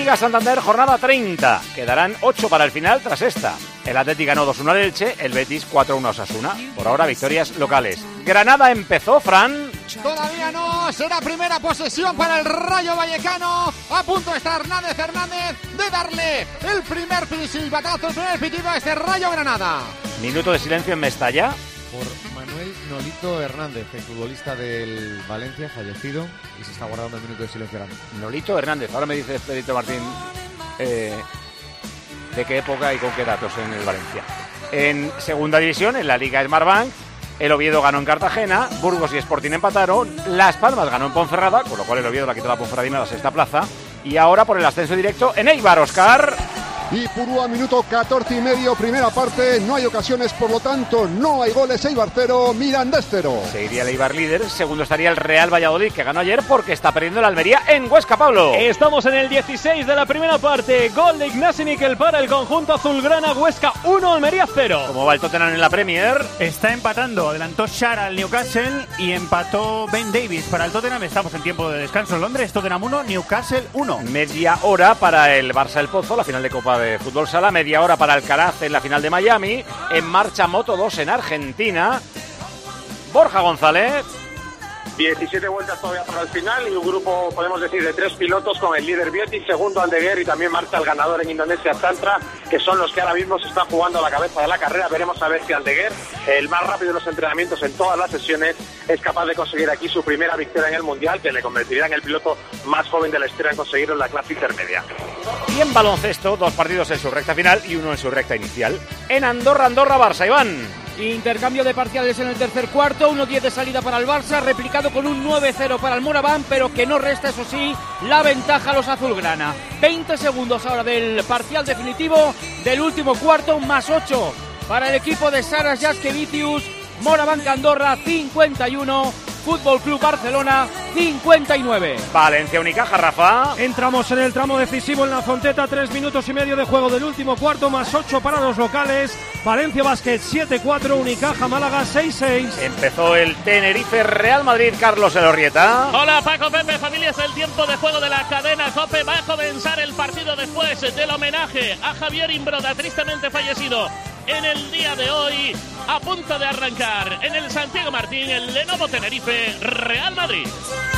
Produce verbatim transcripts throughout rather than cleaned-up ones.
Liga Santander, jornada treinta. Quedarán ocho para el final tras esta. El Athletic ganó dos uno al Elche, el Betis cuatro uno a Osasuna. Por ahora, victorias locales. Granada empezó, Fran. Todavía no, será primera posesión para el Rayo Vallecano. A punto está Hernández Hernández de darle el primer silbatazo, el primer pitido a este Rayo Granada. Minuto de silencio en Mestalla. Por Manuel Nolito Hernández, el futbolista del Valencia, fallecido, y se está guardando un minuto de silencio ahora mismo. Nolito Hernández, ahora me dice Pedrito Martín eh, de qué época y con qué datos en el Valencia. En segunda división, en la Liga Smartbank, el Oviedo ganó en Cartagena, Burgos y Sporting empataron, Las Palmas ganó en Ponferrada, con lo cual el Oviedo le ha quitado la Ponferradina a la sexta plaza, y ahora por el ascenso directo en Eibar, Óscar. Y Purúa, minuto catorce y medio, primera parte, no hay ocasiones, por lo tanto no hay goles. Eibar cero, Mirandés cero. Seguiría el Eibar líder, segundo estaría el Real Valladolid, que ganó ayer porque está perdiendo el Almería en Huesca, Pablo. Estamos en el dieciséis de la primera parte, gol de Ignasi Miquel para el conjunto azulgrana. Huesca uno, Almería cero. ¿Cómo va el Tottenham en la Premier? Está empatando, adelantó Shara al Newcastle y empató Ben Davies para el Tottenham. Estamos en tiempo de descanso en Londres, Tottenham uno, Newcastle uno. Media hora para el Barça El Pozo, la final de Copa de Fútbol Sala. Media hora para Alcaraz en la final de Miami. En marcha Moto dos en Argentina. Borja González. diecisiete vueltas todavía para el final y un grupo, podemos decir, de tres pilotos con el líder Vietti, segundo Aldeguer y también marcha el ganador en Indonesia, Tantra, que son los que ahora mismo se están jugando a la cabeza de la carrera. Veremos a ver si Aldeguer, el más rápido de los entrenamientos en todas las sesiones, es capaz de conseguir aquí su primera victoria en el Mundial, que le convertiría en el piloto más joven de la historia en conseguirlo en la clase intermedia. Y en baloncesto, dos partidos en su recta final y uno en su recta inicial. En Andorra, Andorra, Barça, Iván. Intercambio de parciales en el tercer cuarto, uno diez de salida para el Barça, replicado con un nueve cero para el Moraván, pero que no resta, eso sí, la ventaja a los azulgrana. veinte segundos ahora del parcial definitivo del último cuarto, más ocho para el equipo de Saras Jaskevicius. Moraván Andorra cincuenta y uno, Fútbol Club Barcelona cincuenta y nueve. Valencia Unicaja, Rafa. Entramos en el tramo decisivo en la Fonteta, tres minutos y medio de juego del último cuarto, más ocho para los locales. Valencia Basket siete cuatro, Unicaja Málaga seis seis. Empezó el Tenerife Real Madrid, Carlos Elorrieta. Hola Paco, Pepe, familia, es el tiempo de juego de la cadena COPE. Va a comenzar el partido después del homenaje a Javier Imbroda, tristemente fallecido en el día de hoy, a punto de arrancar en el Santiago Martín, el Lenovo Tenerife Real Madrid.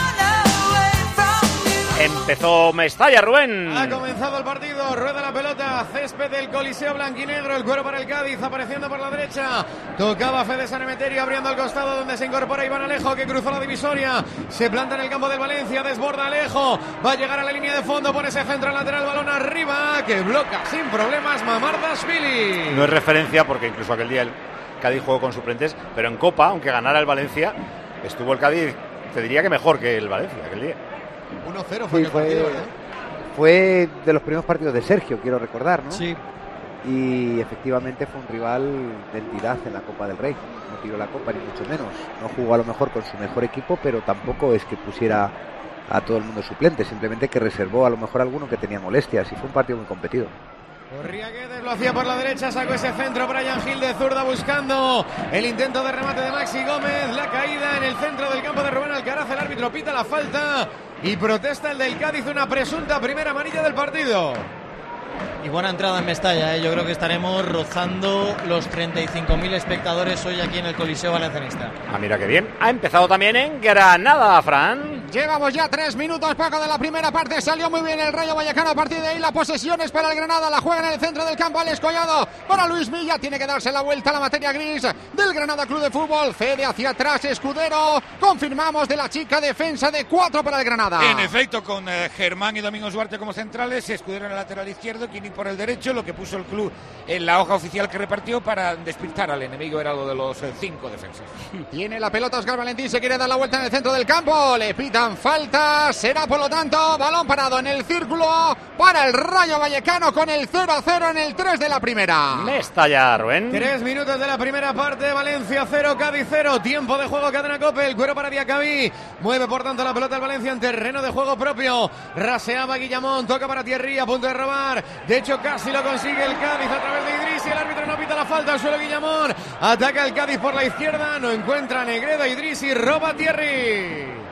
Empezó Mestalla, Rubén. Ha comenzado el partido, rueda la pelota, césped del Coliseo blanquinegro, el cuero para el Cádiz, apareciendo por la derecha. Tocaba Fede San Emeterio, abriendo el costado donde se incorpora Iván Alejo, que cruzó la divisoria. Se planta en el campo del Valencia, desborda Alejo. Va a llegar a la línea de fondo, pone ese centro lateral, balón arriba, que bloca sin problemas Mamardashvili. No es referencia porque incluso aquel día el Cádiz jugó con suplentes, pero en Copa, aunque ganara el Valencia, estuvo el Cádiz, te diría que mejor que el Valencia aquel día. uno cero fue, sí, el fue, partido, ¿eh? fue de los primeros partidos de Sergio, quiero recordar, ¿no? Sí. Y efectivamente fue un rival de entidad en la Copa del Rey. No tiró la Copa ni mucho menos. No jugó a lo mejor con su mejor equipo, pero tampoco es que pusiera a todo el mundo suplente. Simplemente que reservó a lo mejor a alguno que tenía molestias y fue un partido muy competido. Corría Guedes, lo hacía por la derecha, sacó ese centro, Brian Gil de zurda buscando el intento de remate de Maxi Gómez, la caída en el centro del campo de Rubén Alcaraz, el árbitro pita la falta y protesta el del Cádiz, una presunta primera amarilla del partido. Y buena entrada en Mestalla, ¿eh? Yo creo que estaremos rozando los treinta y cinco mil espectadores hoy aquí en el Coliseo Valencianista. Ah, mira qué bien. Ha empezado también en Granada, Fran. Llevamos ya tres minutos, Paco, de la primera parte. Salió muy bien el Rayo Vallecano. A partir de ahí la posesión es para el Granada. La juega en el centro del campo Alex Collado. Para Luis Milla. Tiene que darse la vuelta a la materia gris del Granada Club de Fútbol. Fede hacia atrás, Escudero. Confirmamos de la chica defensa de cuatro para el Granada. En efecto, con eh, Germán y Domingos Duarte como centrales. Escudero en el lateral izquierdo. Kini por el derecho. Lo que puso el club en la hoja oficial que repartió para despistar al enemigo era lo de los eh, cinco defensas. Tiene la pelota Óscar Valentín. Se quiere dar la vuelta en el centro del campo. Le pitan falta. Será por lo tanto balón parado en el círculo para el Rayo Vallecano con el cero a cero en el tres de la primera. Mestalla, Rubén. Tres minutos de la primera parte. Valencia cero, Cádiz cero. Tiempo de juego, cadena COPE. El cuero para Diacabí. Mueve por tanto la pelota el Valencia en terreno de juego propio. Raseaba Guillamón. Toca para Thierry. A punto de robar. De hecho, casi lo consigue el Cádiz a través de Idrissi. El árbitro no pita la falta al suelo Guillamón. Ataca el Cádiz por la izquierda. No encuentra a Negredo. Idrissi roba Thierry.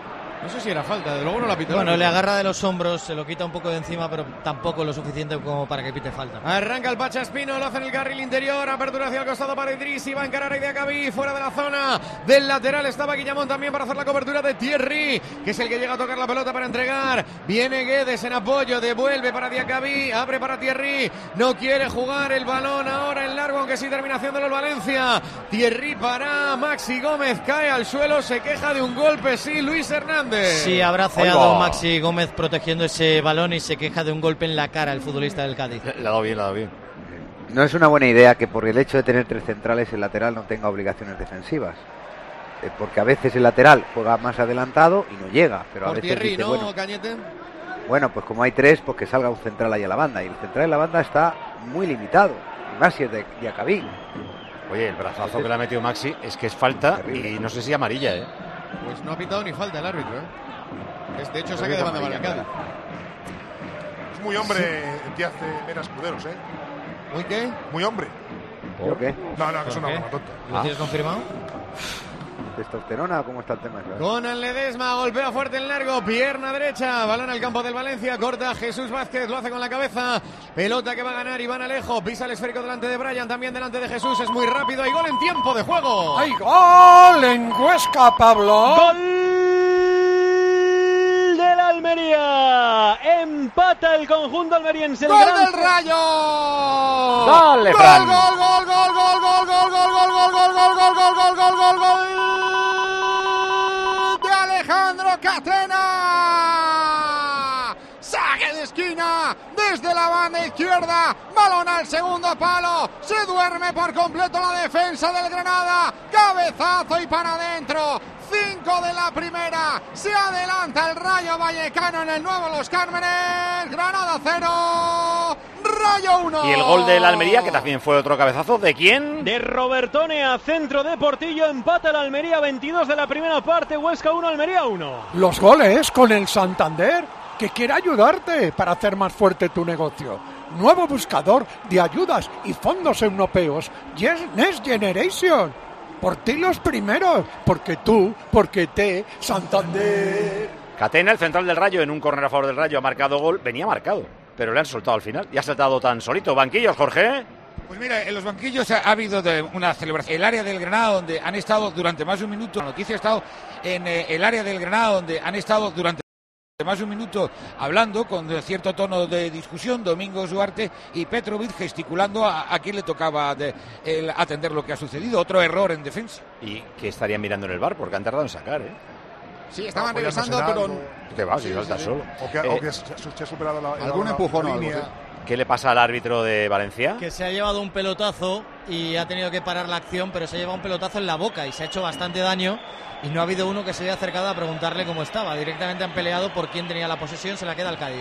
No sé si era falta, de luego no la pitó. Bueno, le agarra de los hombros, se lo quita un poco de encima, pero tampoco lo suficiente como para que pite falta. Arranca el Pacha Espino, lo hace en el carril interior, apertura hacia el costado para Idris, y va a encarar a Diacabí, fuera de la zona del lateral estaba Guillamón también para hacer la cobertura de Thierry, que es el que llega a tocar la pelota para entregar. Viene Guedes en apoyo, devuelve para Diacabí, abre para Thierry, no quiere jugar el balón ahora en largo, aunque sí termina haciéndolo el Valencia. Thierry para Maxi Gómez, cae al suelo, se queja de un golpe, sí, Luis Hernández. Sí, ha braceado Maxi Gómez protegiendo ese balón y se queja de un golpe en la cara el futbolista del Cádiz. Le ha dado bien, le ha dado bien. No es una buena idea que por el hecho de tener tres centrales el lateral no tenga obligaciones defensivas. Eh, porque a veces el lateral juega más adelantado y no llega. Pero por a veces Thierry, dice, ¿no, bueno, Cañete? Bueno, pues como hay tres, pues que salga un central ahí a la banda. Y el central en la banda está muy limitado. Y más si es de Diacabí. Oye, el brazazo que le ha metido Maxi es que es falta y no sé si amarilla, ¿eh? Pues no ha pitado ni falta el árbitro, ¿eh? Es, de hecho, saque de banda para el Cádiz. Es muy hombre Díaz de Mera Escuderos, ¿eh? ¿Muy qué? Muy hombre. ¿Por qué? No, no, que es una qué? broma tonta. ¿Lo tienes confirmado? ¿Testosterona o cómo está el tema? Conan Ledesma golpea fuerte en largo, pierna derecha, balón al campo del Valencia, corta Jesús Vázquez, lo hace con la cabeza, pelota que va a ganar Iván Alejo, pisa el esférico delante de Brian, también delante de Jesús, es muy rápido, hay gol en tiempo de juego. ¡Hay gol en Huesca, Pablo! ¡Gol del Almería! Empata el conjunto almeriense. ¡Gol del Rayo! ¡Dale, ¡Gol, Fran! gol, gol, gol, gol, gol, gol, gol, gol, gol, gol, gol, gol, gol, gol, gol, gol, gol de Alejandro Catena! Saque de esquina desde la banda izquierda, balón al segundo palo, se duerme por completo la defensa del Granada, cabezazo y para adentro. Cinco de la primera, se adelanta el Rayo Vallecano en el nuevo Los Cármenes. Granada cero, Rayo uno. Y el gol del Almería, que también fue otro cabezazo, ¿de quién? De Robertone a centro de Portillo, empata el Almería, veintidós de la primera parte, Huesca uno, Almería uno. Los goles con el Santander, que quiere ayudarte para hacer más fuerte tu negocio. Nuevo buscador de ayudas y fondos europeos, Yes Next Generation. Por ti los primeros, porque tú, porque te, Santander. Catena, el central del Rayo, en un córner a favor del Rayo, ha marcado gol. Venía marcado, pero le han soltado al final. Y ha saltado tan solito. Banquillos, Jorge. Pues mira, en los banquillos ha, ha habido de una celebración. El área del Granada, donde han estado durante más de un minuto. La noticia ha estado en eh, el área del Granada, donde han estado durante más de un minuto hablando con cierto tono de discusión, Domingos Duarte y Petrovic gesticulando a, a quien le tocaba de, el, atender lo que ha sucedido. Otro error en defensa. Y que estarían mirando en el bar porque han tardado en sacar, ¿eh? Sí, estaban No, revisando, no pero... ¿Qué va? Si Sí, salta sí, solo. O que, Eh, o que se, se ha superado la, algún la- empujón la o algo, línea. sí. ¿Qué le pasa al árbitro de Valencia? Que se ha llevado un pelotazo y ha tenido que parar la acción, pero se ha llevado un pelotazo en la boca y se ha hecho bastante daño. Y no ha habido uno que se haya acercado a preguntarle cómo estaba. Directamente han peleado por quién tenía la posesión, se la queda al Cádiz.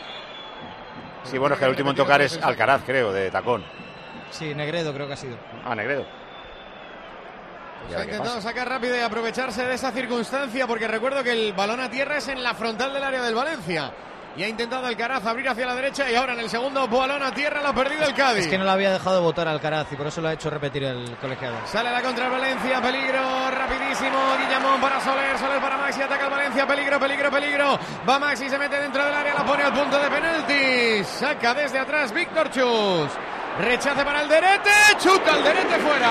Sí, bueno, es que el último en tocar es Alcaraz, creo, de tacón. Sí, Negredo creo que ha sido. Ah, Negredo. Pues ha intentado sacar rápido y aprovecharse de esa circunstancia, porque recuerdo que el balón a tierra es en la frontal del área del Valencia. Y ha intentado Alcaraz abrir hacia la derecha y ahora en el segundo balón a tierra lo ha perdido el Cádiz. Es que no lo había dejado de votar Alcaraz y por eso lo ha hecho repetir el colegiado. Sale la contra el Valencia, peligro, rapidísimo, Guillamón para Soler, Soler para Maxi, ataca el Valencia, peligro, peligro, peligro. Va Maxi, se mete dentro del área, la pone al punto de penalti. Saca desde atrás Víctor Chus. Rechace para el Derete, chuta el Derete fuera.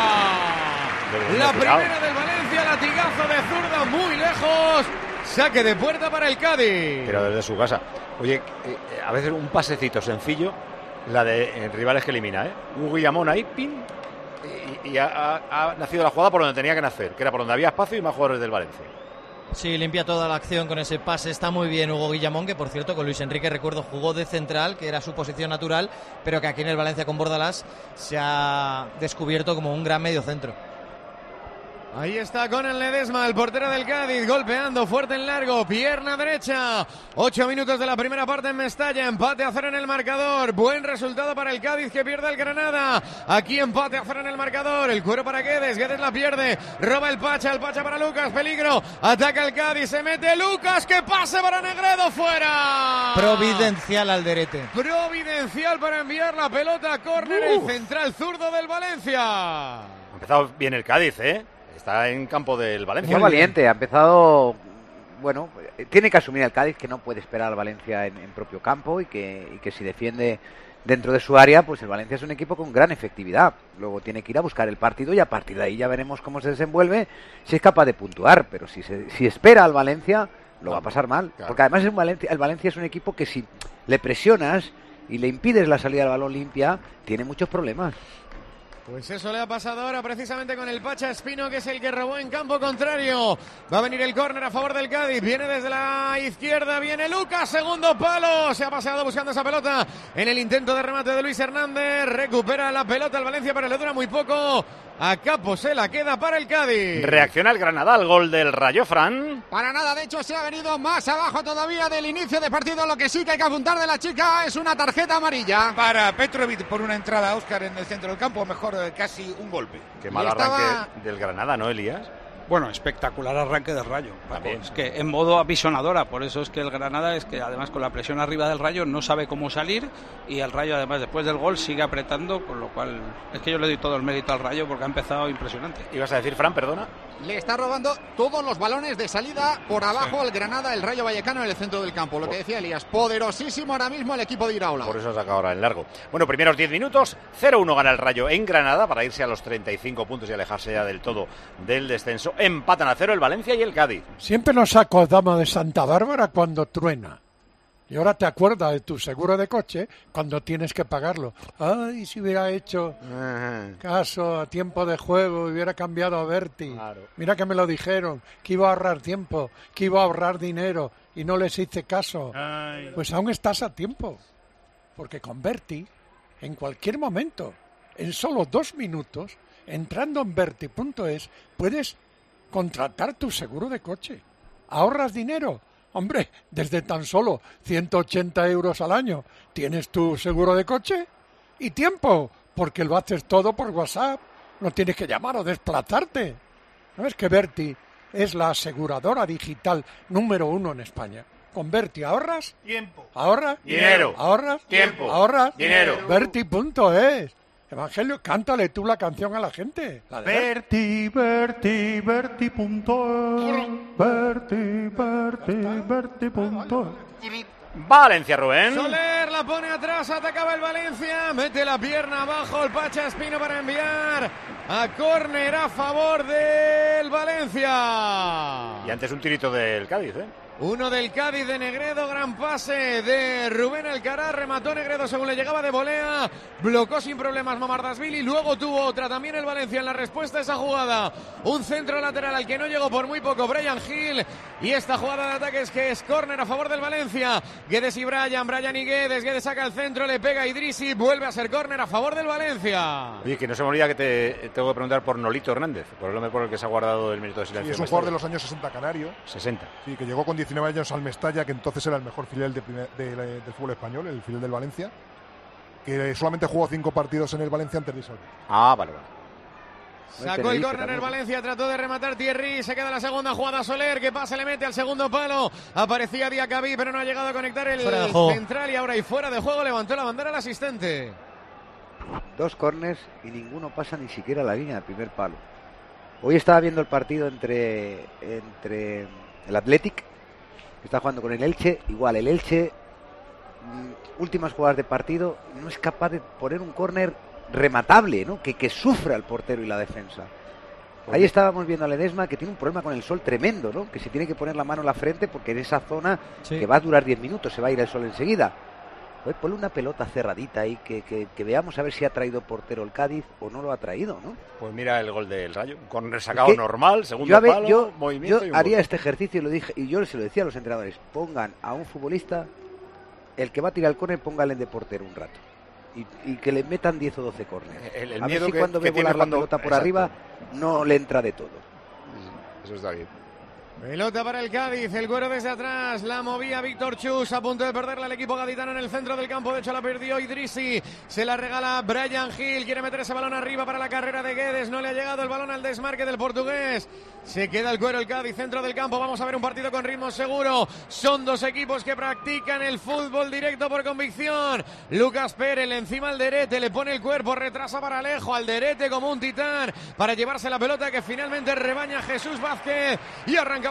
La primera del Valencia, latigazo de zurda muy lejos. Saque de puerta para el Cádiz. Pero desde su casa. Oye, eh, a veces un pasecito sencillo, la de eh, rivales que elimina, ¿eh? Un Guillamón ahí, pin, y, y ha, ha- ha nacido la jugada por donde tenía que nacer, que era por donde había espacio y más jugadores del Valencia. Sí, limpia toda la acción con ese pase. Está muy bien Hugo Guillamón, que por cierto con Luis Enrique, recuerdo, jugó de central, que era su posición natural, pero que aquí en el Valencia con Bordalás se ha descubierto como un gran medio centro. Ahí está Conan Ledesma, el portero del Cádiz, golpeando fuerte en largo, pierna derecha. Ocho minutos de la primera parte en Mestalla, empate a cero en el marcador. Buen resultado para el Cádiz, que pierde el Granada. Aquí empate a cero en el marcador, el cuero para Guedes, Guedes la pierde, roba el Pacha, el Pacha para Lucas, peligro, ataca el Cádiz, se mete Lucas, que pase para Negredo, fuera. Providencial Alderete. Providencial para enviar la pelota a córner, el central zurdo del Valencia. Ha empezado bien el Cádiz, ¿eh? Está en campo del Valencia. Muy valiente, ha empezado bueno, tiene que asumir el Cádiz que no puede esperar al Valencia en, en propio campo y que, y que si defiende dentro de su área, pues el Valencia es un equipo con gran efectividad. Luego tiene que ir a buscar el partido y a partir de ahí ya veremos cómo se desenvuelve, si es capaz de puntuar, pero si, se, si espera al Valencia lo va a pasar mal, claro. Porque además el Valencia, el Valencia es un equipo que si le presionas y le impides la salida del balón limpia, tiene muchos problemas. Pues eso le ha pasado ahora precisamente con el Pacha Espino, que es el que robó en campo contrario. Va a venir el córner a favor del Cádiz. Viene desde la izquierda, viene Lucas, segundo palo. Se ha paseado buscando esa pelota en el intento de remate de Luis Hernández. Recupera la pelota el Valencia, pero le dura muy poco. A Capo se la queda para el Cádiz. Reacciona el Granada al gol del Rayo, Fran. Para nada, de hecho se ha venido más abajo todavía del inicio de partido. Lo que sí que hay que apuntar de la chica es una tarjeta amarilla. Para Petrovic por una entrada a Óscar en el centro del campo, mejor eh, casi un golpe. Qué mal estaba... arranque del Granada, ¿no, Elías? Bueno, espectacular arranque del Rayo. Es que en modo apisonadora, por eso es que el Granada es que además con la presión arriba del Rayo no sabe cómo salir y el Rayo además después del gol sigue apretando, con lo cual es que yo le doy todo el mérito al Rayo porque ha empezado impresionante. ¿Ibas a decir, Fran, perdona? Le está robando todos los balones de salida por abajo al Granada, el Rayo Vallecano en el centro del campo. Lo que decía Elías, poderosísimo ahora mismo el equipo de Iraola. Por eso ha sacado ahora en largo. Bueno, primeros diez minutos, cero uno gana el Rayo en Granada para irse a los treinta y cinco puntos y alejarse ya del todo del descenso. Empatan a cero el Valencia y el Cádiz. Siempre nos acordamos de Santa Bárbara cuando truena. Y ahora te acuerdas de tu seguro de coche cuando tienes que pagarlo. Ay, si hubiera hecho caso a tiempo de juego, hubiera cambiado a Berti. Claro. Mira que me lo dijeron, que iba a ahorrar tiempo, que iba a ahorrar dinero y no les hice caso. Ay. Pues aún estás a tiempo. Porque con Berti, en cualquier momento, en solo dos minutos, entrando en Berti punto es, puedes contratar tu seguro de coche. ¿Ahorras dinero? Hombre, desde tan solo ciento ochenta euros al año tienes tu seguro de coche y tiempo, porque lo haces todo por WhatsApp. No tienes que llamar o desplazarte. ¿Sabes que Berti es la aseguradora digital número uno en España? Con Berti ahorras tiempo, ahorras dinero, ahorras tiempo, ahorras dinero. Berti punto es. Evangelio, cántale tú la canción a la gente. La de Berti, Berti, Berti punto es. Berti, Berti, Berti punto es. Valencia, Rubén. Soler la pone atrás, atacaba el Valencia, mete la pierna abajo el Pacha Espino para enviar a córner a favor del Valencia. Y antes un tirito del Cádiz, ¿eh? Uno del Cádiz de Negredo, gran pase de Rubén Alcaraz, remató Negredo según le llegaba de volea, blocó sin problemas Mamardashvili, luego tuvo otra también el Valencia en la respuesta a esa jugada, un centro lateral al que no llegó por muy poco Brian Hill, y esta jugada de ataque es que es córner a favor del Valencia. Guedes y Brian, Brian y Guedes, Guedes saca el centro, le pega a Idrissi, vuelve a ser córner a favor del Valencia. Oye, que no se me olvida que te tengo que preguntar por Nolito Hernández, por el hombre por el que se ha guardado el minuto de silencio. Sí, es un jugador de los años sesenta canario. sesenta. Sí, que llegó con diecinueve años al Mestalla, que entonces era el mejor filial de primer, de, de, del fútbol español, el filial del Valencia, que solamente jugó cinco partidos en el Valencia antes de disolver. Ah, vale, vale. Sacó el córner el Valencia, trató de rematar Thierry, se queda la segunda jugada Soler, que pasa, le mete al segundo palo, aparecía Diacabí, pero no ha llegado a conectar el central y ahora y fuera de juego levantó la bandera el asistente. Dos córners y ninguno pasa ni siquiera la línea del primer palo. Hoy estaba viendo el partido entre, entre el Athletic, que está jugando con el Elche, igual el Elche, últimas jugadas de partido, no es capaz de poner un córner rematable, ¿no? Que, que sufra el portero y la defensa. Ahí estábamos viendo a Ledesma, que tiene un problema con el sol tremendo, ¿no? Que se tiene que poner la mano en la frente porque en esa zona, sí, que va a durar diez minutos, se va a ir el sol enseguida. Pues ponle una pelota cerradita ahí, que, que, que veamos a ver si ha traído portero el Cádiz o no lo ha traído, ¿no? Pues mira el gol del Rayo, con resacado normal, segundo yo, ver, palo, yo, movimiento yo y un haría gol. Este ejercicio, lo dije, y yo se lo decía a los entrenadores, pongan a un futbolista, el que va a tirar el córner, póngale de portero un rato. Y, y que le metan diez o doce córneres. El, el a miedo ver si que, cuando que ve volar cuando... la pelota por Exacto. arriba no le entra de todo. Eso está bien. Pelota para el Cádiz, el Güero desde atrás, la movía Víctor Chus, a punto de perderla el equipo gaditano en el centro del campo, de hecho la perdió Idrissi, se la regala Brian Hill, quiere meter ese balón arriba para la carrera de Guedes, no le ha llegado el balón al desmarque del portugués, se queda el Güero, el Cádiz, centro del campo, vamos a ver un partido con ritmo seguro, son dos equipos que practican el fútbol directo por convicción, Lucas Pérez encima al Alderete, le pone el cuerpo, retrasa para Alejo, Alderete como un titán, para llevarse la pelota que finalmente rebaña Jesús Vázquez, y arranca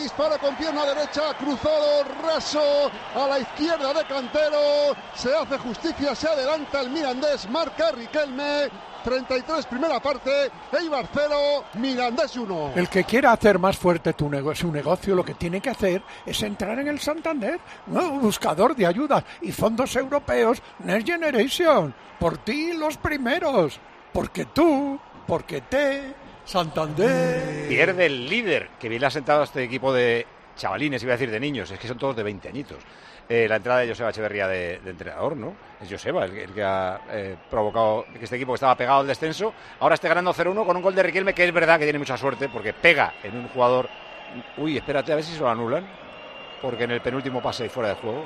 dispara con pierna derecha, cruzado, raso, a la izquierda de Cantero, se hace justicia, se adelanta el Mirandés, marca Riquelme, treinta y tres primera parte, Eibar cero, Mirandés uno. El que quiera hacer más fuerte tu nego- su negocio, lo que tiene que hacer es entrar en el Santander, nuevo buscador de ayudas y fondos europeos Next Generation. Por ti los primeros, porque tú, porque te, Santander. Pierde el líder, que bien le ha sentado a este equipo de chavalines, iba a decir de niños, es que son todos de veinte añitos. Eh, la entrada de Joseba Echeverría de, de entrenador, ¿no? Es Joseba el, el que ha eh, provocado que este equipo que estaba pegado al descenso ahora esté ganando cero uno con un gol de Riquelme, que es verdad que tiene mucha suerte porque pega en un jugador. Uy, espérate a ver si se lo anulan, porque en el penúltimo pase y fuera de juego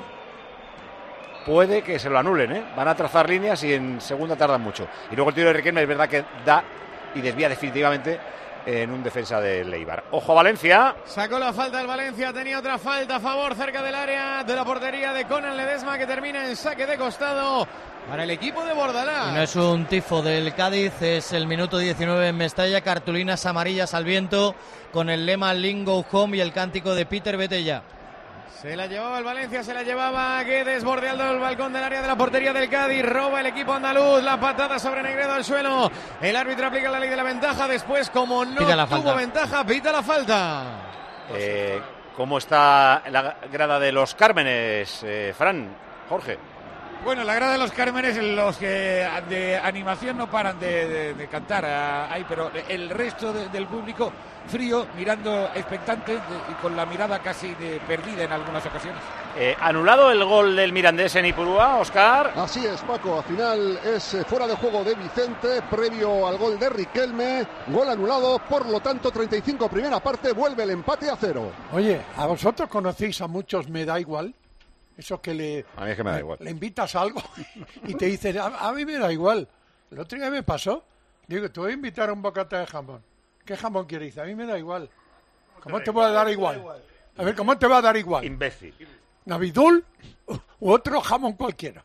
puede que se lo anulen, ¿eh? Van a trazar líneas y en segunda tardan mucho. Y luego el tiro de Riquelme es verdad que da y desvía definitivamente en un defensa del Eibar. Ojo Valencia. Sacó la falta el Valencia, tenía otra falta a favor cerca del área de la portería de Conan Ledesma, que termina en saque de costado para el equipo de Bordalás. Y no es un tifo del Cádiz, es el minuto diecinueve en Mestalla, cartulinas amarillas al viento con el lema Lingo Home y el cántico de Peter Betella. Se la llevaba el Valencia, se la llevaba Guedes, bordeando el balcón del área de la portería del Cádiz. Roba el equipo andaluz, la patada sobre Negredo al suelo. El árbitro aplica la ley de la ventaja. Después, como no tuvo falta. ventaja, pita la falta. Eh, ¿Cómo está la grada de los Cármenes, eh, Fran, Jorge? Bueno, la grada de los Cármenes, los que de animación no paran de, de, de cantar ahí, pero el resto de, del público frío, mirando expectante de, y con la mirada casi de perdida en algunas ocasiones. Eh, ¿Anulado el gol del Mirandés en Ipurúa, Óscar? Así es, Paco, al final es eh, fuera de juego de Vicente, previo al gol de Riquelme, gol anulado, por lo tanto treinta y cinco primera parte, vuelve el empate a cero. Oye, ¿a vosotros conocéis a muchos me da igual? Eso que le, a mí es que me da igual. Le invitas a algo y te dicen, a, a mí me da igual. El otro día me pasó. Digo, te voy a invitar a un bocata de jamón. ¿Qué jamón quieres? Dice, a mí me da igual. ¿Cómo te va a dar igual? A ver, ¿cómo te va a dar igual? Imbécil. ¿Navidul u otro jamón cualquiera?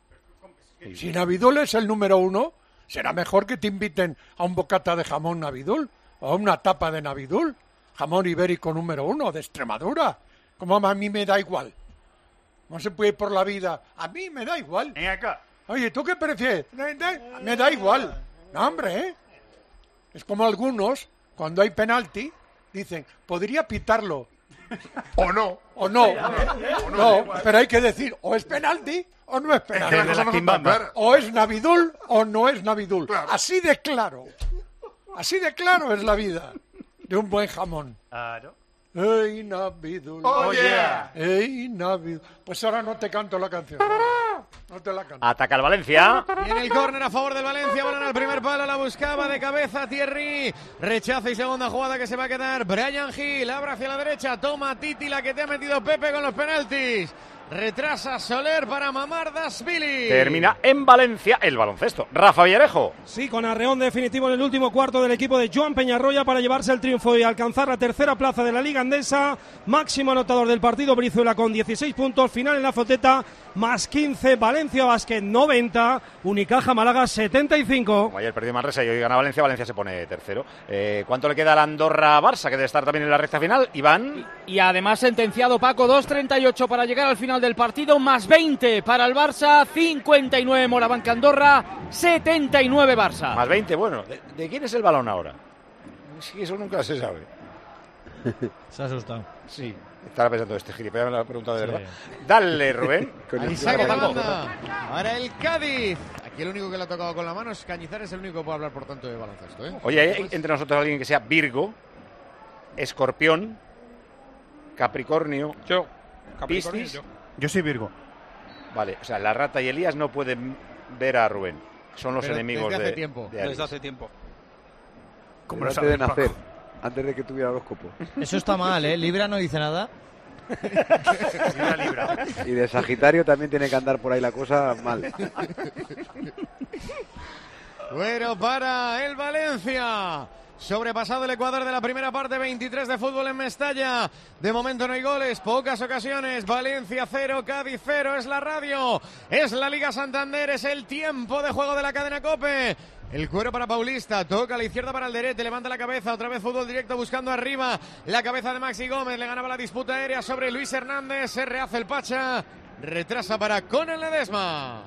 Si Navidul es el número uno, será mejor que te inviten a un bocata de jamón Navidul o a una tapa de Navidul. Jamón ibérico número uno de Extremadura. Como a mí me da igual. No se puede ir por la vida. A mí me da igual. Ven acá. Oye, ¿tú qué prefieres? Me da igual. No, hombre, ¿eh? Es como algunos, cuando hay penalti, dicen, podría pitarlo. O no. O no. No, pero hay que decir, o es penalti o no es penalti. Es de la quimbamba. O es Navidul o no es Navidul. Así de claro. Así de claro es la vida de un buen jamón. Claro. ¡Ey, Navidul! ¡Oh, yeah! ¡Ey, Navidul! Pues ahora no te canto la canción. No te la canto. Ataca el Valencia. Y en el córner a favor del Valencia, balón al primer palo, la buscaba de cabeza Thierry. Rechaza y segunda jugada que se va a quedar Brian Hill. Abre hacia la derecha, toma Titi, la que te ha metido Pepe con los penaltis. Retrasa Soler para Mamardashvili. Termina en Valencia el baloncesto. Rafa Villarejo. Sí, con arreón definitivo en el último cuarto del equipo de Joan Peñarroya para llevarse el triunfo y alcanzar la tercera plaza de la Liga Endesa. Máximo anotador del partido, Brizuela con dieciséis puntos. Final en la Fonteta, más quince. Valencia Basket noventa. Unicaja Málaga setenta y cinco. Como ayer perdió Manresa y hoy gana Valencia, Valencia se pone tercero. Eh, ¿Cuánto le queda al Andorra-Barça, que debe estar también en la recta final? Iván. Y, y además sentenciado Paco, dos treinta y ocho para llegar al final del partido, más veinte para el Barça, cincuenta y nueve Morabanca Andorra, setenta y nueve Barça. Más veinte, bueno. ¿De, de quién es el balón ahora? Sí, eso nunca se sabe. Se ha asustado. Sí, estará pensando este gilipollas, me lo ha preguntado de sí. verdad. Dale, Rubén. Ahí saca la banda para el Cádiz. Aquí el único que le ha tocado con la mano es Cañizares, el único que puede hablar por tanto de baloncesto, ¿eh? Oye, ¿hay entre nosotros alguien que sea Virgo, Escorpión, Capricornio, yo, Capricornio, Piscis? Yo. Yo soy Virgo. Vale, o sea, la Rata y Elías no pueden ver a Rubén. Son los Pero enemigos desde de, hace tiempo. de Desde hace tiempo. Como antes de nacer, Paco. Antes de que tuviera horóscopo. Eso está mal, ¿eh? Libra no dice nada. Libra. Y de Sagitario también tiene que andar por ahí la cosa mal. Bueno, para el Valencia. Sobrepasado el Ecuador de la primera parte, veintitrés de fútbol en Mestalla. De momento no hay goles, pocas ocasiones. Valencia cero, Cádiz cero. Es la radio, es la Liga Santander, es el tiempo de juego de la cadena COPE. El cuero para Paulista, toca a la izquierda para Alderete, levanta la cabeza, otra vez fútbol directo buscando arriba la cabeza de Maxi Gómez, le ganaba la disputa aérea sobre Luis Hernández, se rehace el Pacha, retrasa para Conan Ledesma.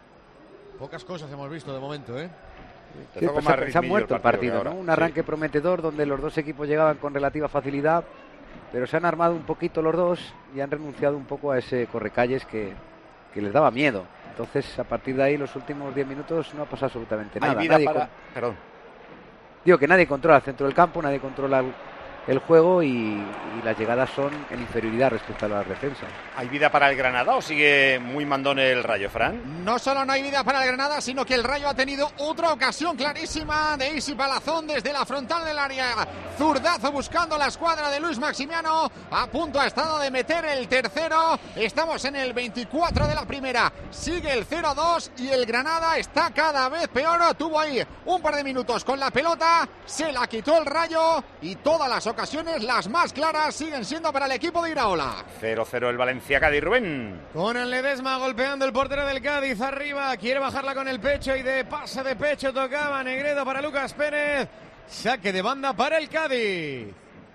Pocas cosas hemos visto de momento, ¿eh? Sí, pues se, se ha muerto el partido, partido ¿no? Un arranque sí. prometedor donde los dos equipos llegaban con relativa facilidad, pero se han armado un poquito los dos y han renunciado un poco a ese correcalles que, que les daba miedo. Entonces, a partir de ahí, los últimos diez minutos no ha pasado absolutamente nada. Hay vida nadie para... con... Perdón. Digo que nadie controla el centro del campo, nadie controla el, el juego y, y las llegadas son en inferioridad respecto a las defensas. ¿Hay vida para el Granada o sigue muy mandón el Rayo, Fran? No solo no hay vida para el Granada, sino que el Rayo ha tenido otra ocasión clarísima de Isi Palazón desde la frontal del área. Zurdazo buscando la escuadra de Luis Maximiano. A punto ha estado de meter el tercero. Estamos en el veinticuatro de la primera. Sigue el cero dos y el Granada está cada vez peor. Tuvo ahí un par de minutos con la pelota. Se la quitó el Rayo y todas las ocasiones, las más claras, siguen siendo para el equipo de Iraola. cero cero el Valencia Cádiz, Rubén. Con el Ledesma golpeando el portero del Cádiz arriba. Quiere bajarla con el pecho y de pase de pecho tocaba Negredo para Lucas Pérez. Saque de banda para el Cádiz.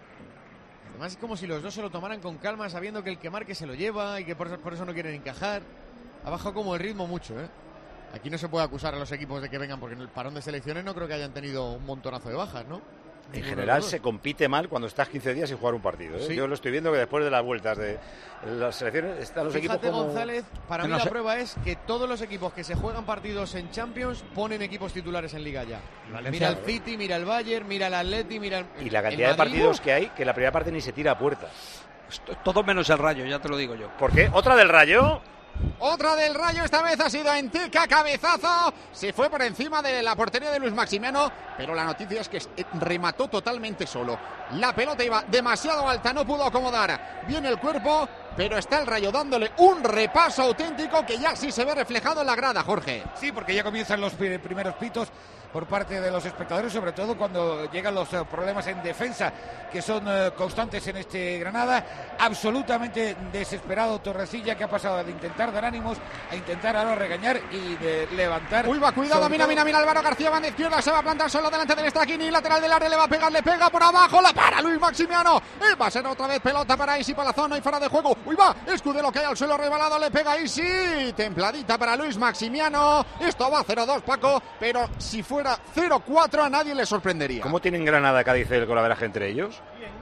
Además es como si los dos se lo tomaran con calma, sabiendo que el que marque se lo lleva y que por, por eso no quieren encajar. Ha bajado como el ritmo mucho, ¿eh? Aquí no se puede acusar a los equipos de que vengan, porque en el parón de selecciones no creo que hayan tenido un montonazo de bajas, ¿no? En general se compite mal cuando estás quince días sin jugar un partido, ¿eh? Sí. Yo lo estoy viendo que después de las vueltas de las selecciones están los Fíjate, equipos como... González, para que mí no la sé. prueba es que todos los equipos que se juegan partidos en Champions ponen equipos titulares en Liga ya. Valencia, mira el ¿no? City, mira el Bayern, mira el Atleti, mira el... Y la cantidad el de partidos que hay, que la primera parte ni se tira a puerta. Todo menos el Rayo, ya te lo digo yo. ¿Por qué? ¿Otra del Rayo? Otra del Rayo, esta vez ha sido en Teca, cabezazo. Se fue por encima de la portería de Luis Maximiano, pero la noticia es que remató totalmente solo. La pelota iba demasiado alta, no pudo acomodar bien el cuerpo, pero está el Rayo dándole un repaso auténtico que ya sí se ve reflejado en la grada, Jorge. Sí, porque ya comienzan los primeros pitos por parte de los espectadores, sobre todo cuando llegan los uh, problemas en defensa que son uh, constantes en este Granada. Absolutamente desesperado Torresilla, que ha pasado de intentar dar ánimos a intentar ahora regañar y de levantar. Uy, va, cuidado, mira, mira, mira, Álvaro García va de izquierda, se va a plantar solo delante del Estaquini, lateral del área, le va a pegar, le pega por abajo, la para Luis Maximiano, y va a ser otra vez pelota para Isi Palazón, y fuera de juego. Uy, va, Escudero que hay al suelo rebalado, le pega Isi, templadita para Luis Maximiano. Esto va cero dos, Paco, pero si fuera cero cuatro a nadie le sorprendería. ¿Cómo tienen Granada, Cádiz el golaveraje entre ellos?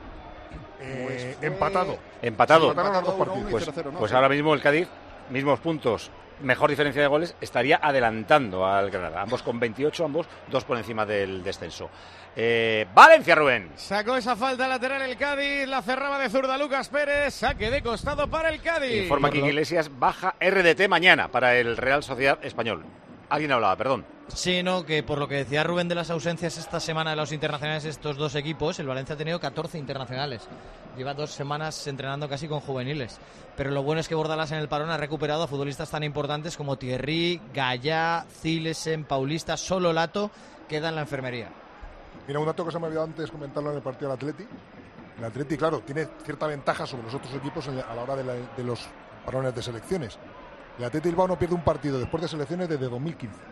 Eh, pues empatado. Empatado. Empataron los dos partidos. Pues, cero cero, ¿no? pues ahora mismo el Cádiz, mismos puntos, mejor diferencia de goles, estaría adelantando al Granada. Ambos con veintiocho, ambos dos por encima del descenso. Eh, Valencia, Rubén. Sacó esa falta lateral el Cádiz, la cerraba de zurda Lucas Pérez, saque de costado para el Cádiz. Informa que Iglesias baja R D T mañana para el Real Sociedad Español. Alguien hablaba, perdón. Sí, no, que por lo que decía Rubén de las ausencias esta semana de los internacionales, estos dos equipos, el Valencia ha tenido catorce internacionales. Lleva dos semanas entrenando casi con juveniles. Pero lo bueno es que Bordalás en el parón ha recuperado a futbolistas tan importantes como Thierry, Gallá, Zilesen, Paulista, solo Lato queda en la enfermería. Mira, un dato que se me ha olvidado antes comentarlo en el partido del Atleti. El Atleti, claro, tiene cierta ventaja sobre los otros equipos a la hora de, la, de los parones de selecciones. El Atleti Bilbao no pierde un partido después de selecciones desde dos mil quince.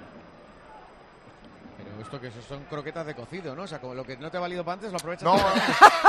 Pero esto que eso son croquetas de cocido, ¿no? O sea, como lo que no te ha valido para antes lo aprovechas. No, no, no,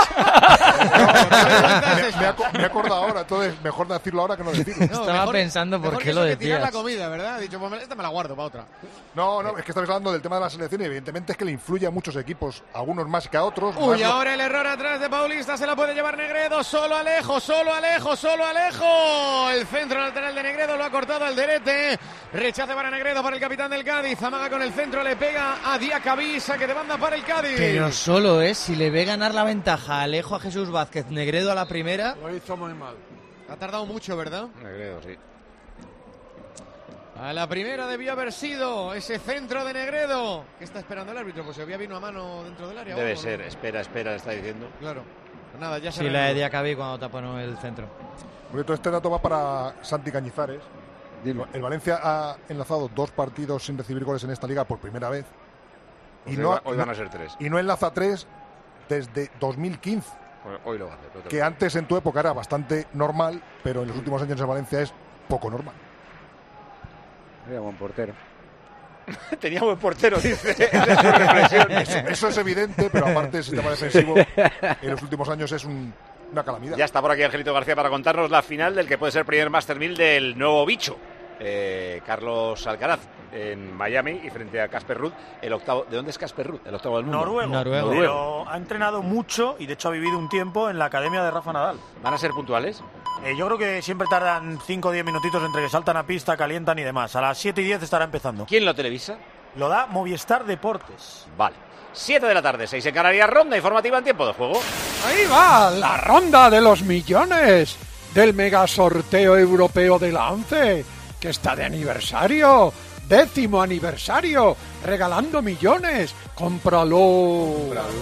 me, me, me, me he acordado ahora, entonces mejor decirlo ahora que no decirlo. No, Estaba mejor, pensando por qué lo decías. Tirar la comida, ¿verdad? He dicho, pues esta me la guardo para otra. No, no, es que estabas hablando del tema de la selección y evidentemente es que le influye a muchos equipos, algunos más que a otros. Uy, ahora el error atrás de Paulista, se la puede llevar Negredo, solo Alejo, solo Alejo, solo Alejo. El centro lateral de Negredo lo ha cortado Alderete. Rechace para Negredo, para el capitán del Cádiz. Amaga con el centro, le pega a Diacabí, saque de banda para el Cádiz. Pero solo es, si le ve ganar la ventaja Alejo a Jesús Vázquez, Negredo a la primera. Lo hizo muy mal. Ha tardado mucho, ¿verdad? Negredo, sí. A la primera debió haber sido ese centro de Negredo. ¿Qué está esperando el árbitro? Pues se había vino a mano dentro del área. Debe ¿o ser, no? espera, espera, le está diciendo. Claro. Pues nada, ya se Sí, la de Diacabí cuando taparon el centro. Por cierto, este dato va para Santi Cañizares. Dilo. El Valencia ha enlazado dos partidos sin recibir goles en esta liga por primera vez. Pues y hoy, no, va, hoy van a ser tres. Y no enlaza tres desde dos mil quince. Hoy lo va a hacer. Pero que antes en tu época era bastante normal, pero en los últimos años en Valencia es poco normal. Era buen portero. Tenía buen portero, dice. Esa es su reflexión. Eso, eso es evidente, pero aparte el sistema defensivo en los últimos años es un, una calamidad. Ya está por aquí Angelito García para contarnos la final del que puede ser el primer Master mil del nuevo bicho. Eh, Carlos Alcaraz en Miami y frente a Casper Ruud, el octavo. ¿De dónde es Casper Ruud? El octavo del mundo. Noruego. Noruego. Pero ha entrenado mucho y de hecho ha vivido un tiempo en la academia de Rafa Nadal. ¿Van a ser puntuales? Eh, yo creo que siempre tardan cinco o diez minutitos entre que saltan a pista, calientan y demás. A las siete y diez estará empezando. ¿Quién lo televisa? Lo da Movistar Deportes. Vale. siete de la tarde, seis en Canarias, ronda informativa en tiempo de juego. Ahí va, la ronda de los millones del mega sorteo europeo de la ONCE, que está de aniversario, décimo aniversario, regalando millones. ¡Cómpralo!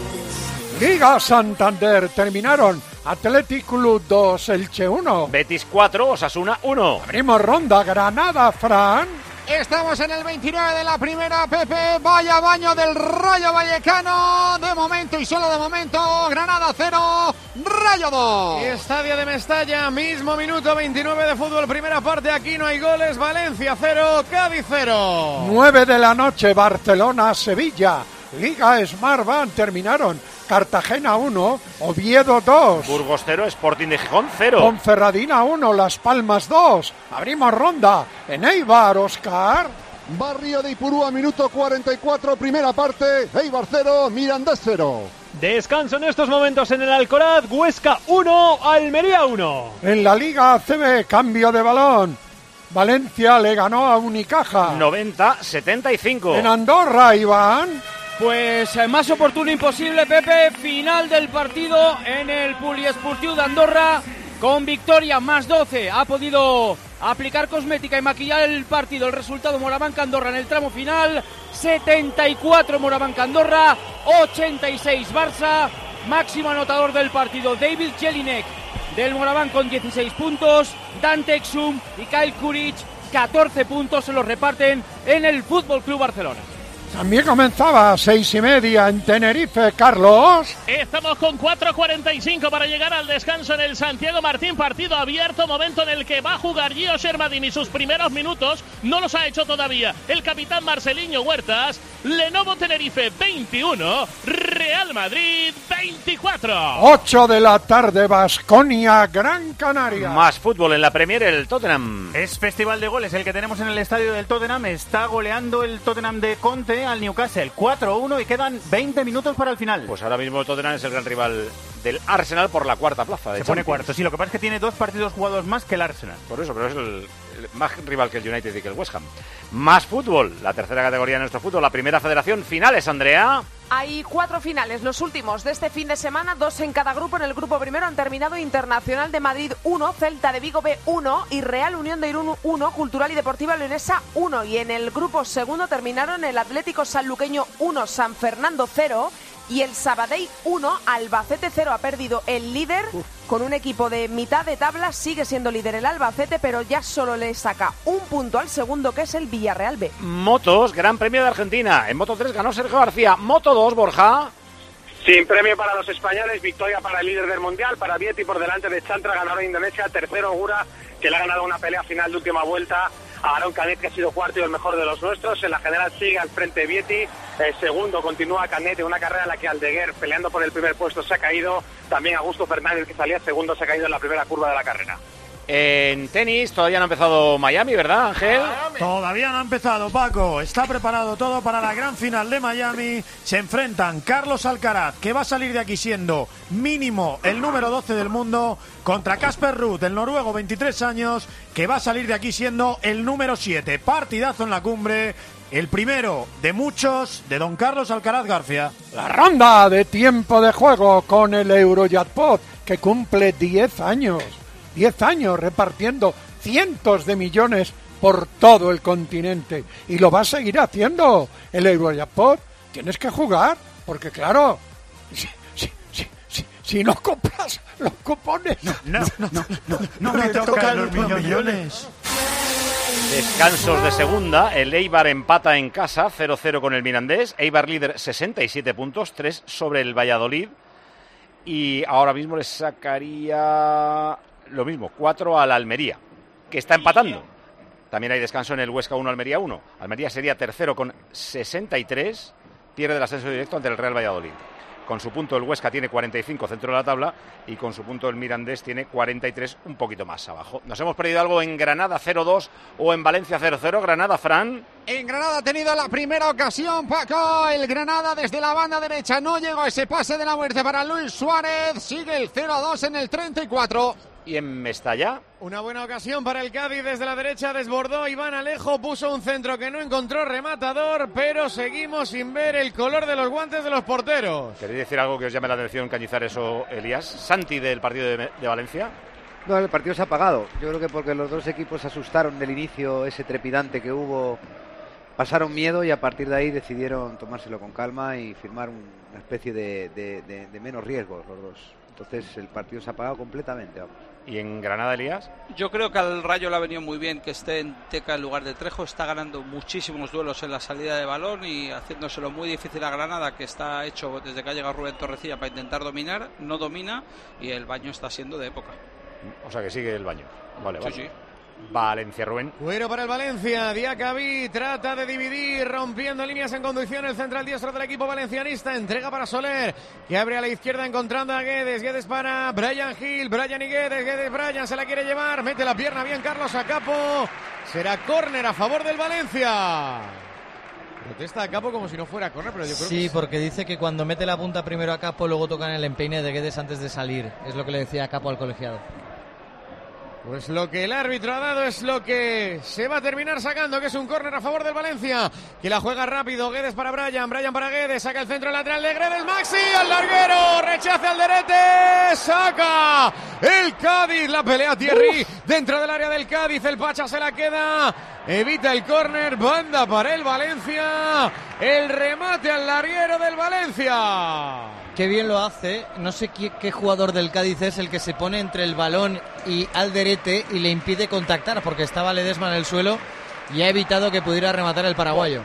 Liga Santander, terminaron Athletic Club dos, Elche uno. Betis cuatro, Osasuna uno. Abrimos ronda, Granada, Fran. Estamos en el veintinueve de la primera, Pepe. Vaya baño del Rayo Vallecano. De momento y solo de momento. Granada cero, Rayo dos. Estadio de Mestalla, mismo minuto, veintinueve de fútbol, primera parte. Aquí no hay goles. Valencia cero, Cádiz cero. nueve de la noche, Barcelona, Sevilla. Liga Smartbank, terminaron Cartagena uno, Oviedo dos. Burgos cero, Sporting de Gijón cero. Ponferradina uno, Las Palmas dos. Abrimos ronda en Eibar, Oscar. Barrio de Ipurúa, minuto cuarenta y cuatro, primera parte. Eibar cero, Mirandés cero. Descanso en estos momentos en el Alcoraz. Huesca uno, Almería uno. En la Liga A C B, cambio de balón. Valencia le ganó a Unicaja. noventa setenta y cinco. En Andorra, Iván. Pues eh, más oportuno imposible, Pepe. Final del partido en el Poliesportiu de Andorra con victoria más doce. Ha podido aplicar cosmética y maquillar el partido. El resultado Morabanca Andorra en el tramo final. setenta y cuatro Morabanca Andorra, ochenta y seis Barça. Máximo anotador del partido David Jelinek del Moraván con dieciséis puntos. Dante Exum y Kyle Kuric catorce puntos se los reparten en el Fútbol Club Barcelona. También comenzaba a seis y media en Tenerife, Carlos. Estamos con cuatro cuarenta y cinco para llegar al descanso en el Santiago Martín. Partido abierto, momento en el que va a jugar Gio Shermadin y sus primeros minutos no los ha hecho todavía el capitán Marceliño Huertas. Lenovo Tenerife veintiuno, Real Madrid veinticuatro. ocho de la tarde, Baskonia, Gran Canaria. Más fútbol en la Premier, el Tottenham. Es festival de goles el que tenemos en el estadio del Tottenham. Está goleando el Tottenham de Conte al Newcastle cuatro uno y quedan veinte minutos para el final. Pues ahora mismo el Tottenham es el gran rival del Arsenal por la cuarta plaza. De Se pone cuarto, sí, lo que pasa es que tiene dos partidos jugados más que el Arsenal. Por eso, pero es el, el más rival que el United y que el West Ham. Más fútbol, la tercera categoría de nuestro fútbol, la primera federación. Finales, Andrea. Hay cuatro finales, los últimos de este fin de semana, dos en cada grupo. En el grupo primero han terminado Internacional de Madrid uno, Celta de Vigo B uno y Real Unión de Irún uno, Cultural y Deportiva Leonesa uno. Y en el grupo segundo terminaron el Atlético Sanluqueño uno, San Fernando cero y el Sabadell uno, Albacete cero. Ha perdido el líder Uf. con un equipo de mitad de tabla, sigue siendo líder el Albacete, pero ya solo le saca un punto al segundo, que es el Villarreal B. Motos, Gran Premio de Argentina. En Moto tres ganó Sergio García. Moto dos, Borja. Sin premio para los españoles, victoria para el líder del Mundial, para Vietti por delante de Chantra, ganador de Indonesia. Tercero, Ogura, que le ha ganado una pelea final de última vuelta a Aaron Canet, que ha sido cuarto y el mejor de los nuestros. En la general sigue al frente Vietti. Eh, segundo continúa Canet en una carrera en la que Aldeguer, peleando por el primer puesto, se ha caído. También Augusto Fernández, que salía segundo, se ha caído en la primera curva de la carrera. En tenis todavía no ha empezado Miami, ¿verdad, Ángel? Todavía no ha empezado, Paco. Está preparado todo para la gran final de Miami. Se enfrentan Carlos Alcaraz, que va a salir de aquí siendo mínimo el número doce del mundo, contra Casper Ruud, el noruego, veintitrés años, que va a salir de aquí siendo el número siete. Partidazo en la cumbre. El primero de muchos de don Carlos Alcaraz García. La ronda de tiempo de juego con el Eurojackpot, que cumple diez años. diez años repartiendo cientos de millones por todo el continente. Y lo va a seguir haciendo el Eurojackpot. Tienes que jugar, porque claro, si, si, si, si, si no compras los cupones... No, no, no, no, no, no me tocan los millones. Descansos de segunda, el Eibar empata en casa, cero cero con el Mirandés. Eibar líder, sesenta y siete puntos, tres sobre el Valladolid. Y ahora mismo le sacaría... lo mismo, cuatro a la Almería, que está empatando. También hay descanso en el Huesca uno, Almería uno. Almería sería tercero con sesenta y tres, pierde el ascenso directo ante el Real Valladolid. Con su punto el Huesca tiene cuarenta y cinco, centro de la tabla, y con su punto el Mirandés tiene cuarenta y tres, un poquito más abajo. ¿Nos hemos perdido algo en Granada cero dos o en Valencia cero cero? Granada, Fran. En Granada ha tenido la primera ocasión, Paco. El Granada desde la banda derecha no llegó a ese pase de la muerte para Luis Suárez. Sigue el cero a dos en el treinta y cuatro. Y en Mestalla, una buena ocasión para el Cádiz desde la derecha, desbordó Iván Alejo, puso un centro que no encontró rematador, pero seguimos sin ver el color de los guantes de los porteros. ¿Queréis decir algo que os llame la atención, Cañizares o Elías? Santi del partido de, de Valencia. No, el partido se ha apagado. Yo creo que porque los dos equipos asustaron del inicio, ese trepidante que hubo, pasaron miedo y a partir de ahí decidieron tomárselo con calma y firmar un, una especie de, de, de, de menos riesgos los dos. Entonces el partido se ha apagado completamente, vamos. ¿Y en Granada, Elías? Yo creo que al Rayo le ha venido muy bien que esté en Teca en lugar de Trejo. Está ganando muchísimos duelos en la salida de balón y haciéndoselo muy difícil a Granada, que está hecho desde que ha llegado Rubén Torrecilla para intentar dominar. No domina y el baño está siendo de época. O sea que sigue el baño. Vale, vale. Sí, sí. Valencia, Rubén. Cuero para el Valencia. Diacabí trata de dividir, rompiendo líneas en conducción. El central diestro del equipo valencianista. Entrega para Soler, que abre a la izquierda encontrando a Guedes. Guedes para Brian Hill. Brian y Guedes. Guedes, Brian se la quiere llevar. Mete la pierna bien Carlos Acapo. Será córner a favor del Valencia. Protesta a Capo como si no fuera córner, pero yo creo sí, que... porque dice que cuando mete la punta primero a Capo, luego tocan el empeine de Guedes antes de salir. Es lo que le decía a Capo al colegiado. Pues lo que el árbitro ha dado es lo que se va a terminar sacando, que es un córner a favor del Valencia, que la juega rápido. Guedes para Brian, Brian para Guedes, saca el centro lateral de Guedes, Maxi, al larguero, rechaza Alderete, saca el Cádiz, la pelea Thierry Uf. dentro del área del Cádiz, el Pacha se la queda, evita el córner, banda para el Valencia, el remate al larguero del Valencia. Qué bien lo hace. No sé qué, qué jugador del Cádiz es el que se pone entre el balón y Alderete y le impide contactar, porque estaba Ledesma en el suelo y ha evitado que pudiera rematar el paraguayo.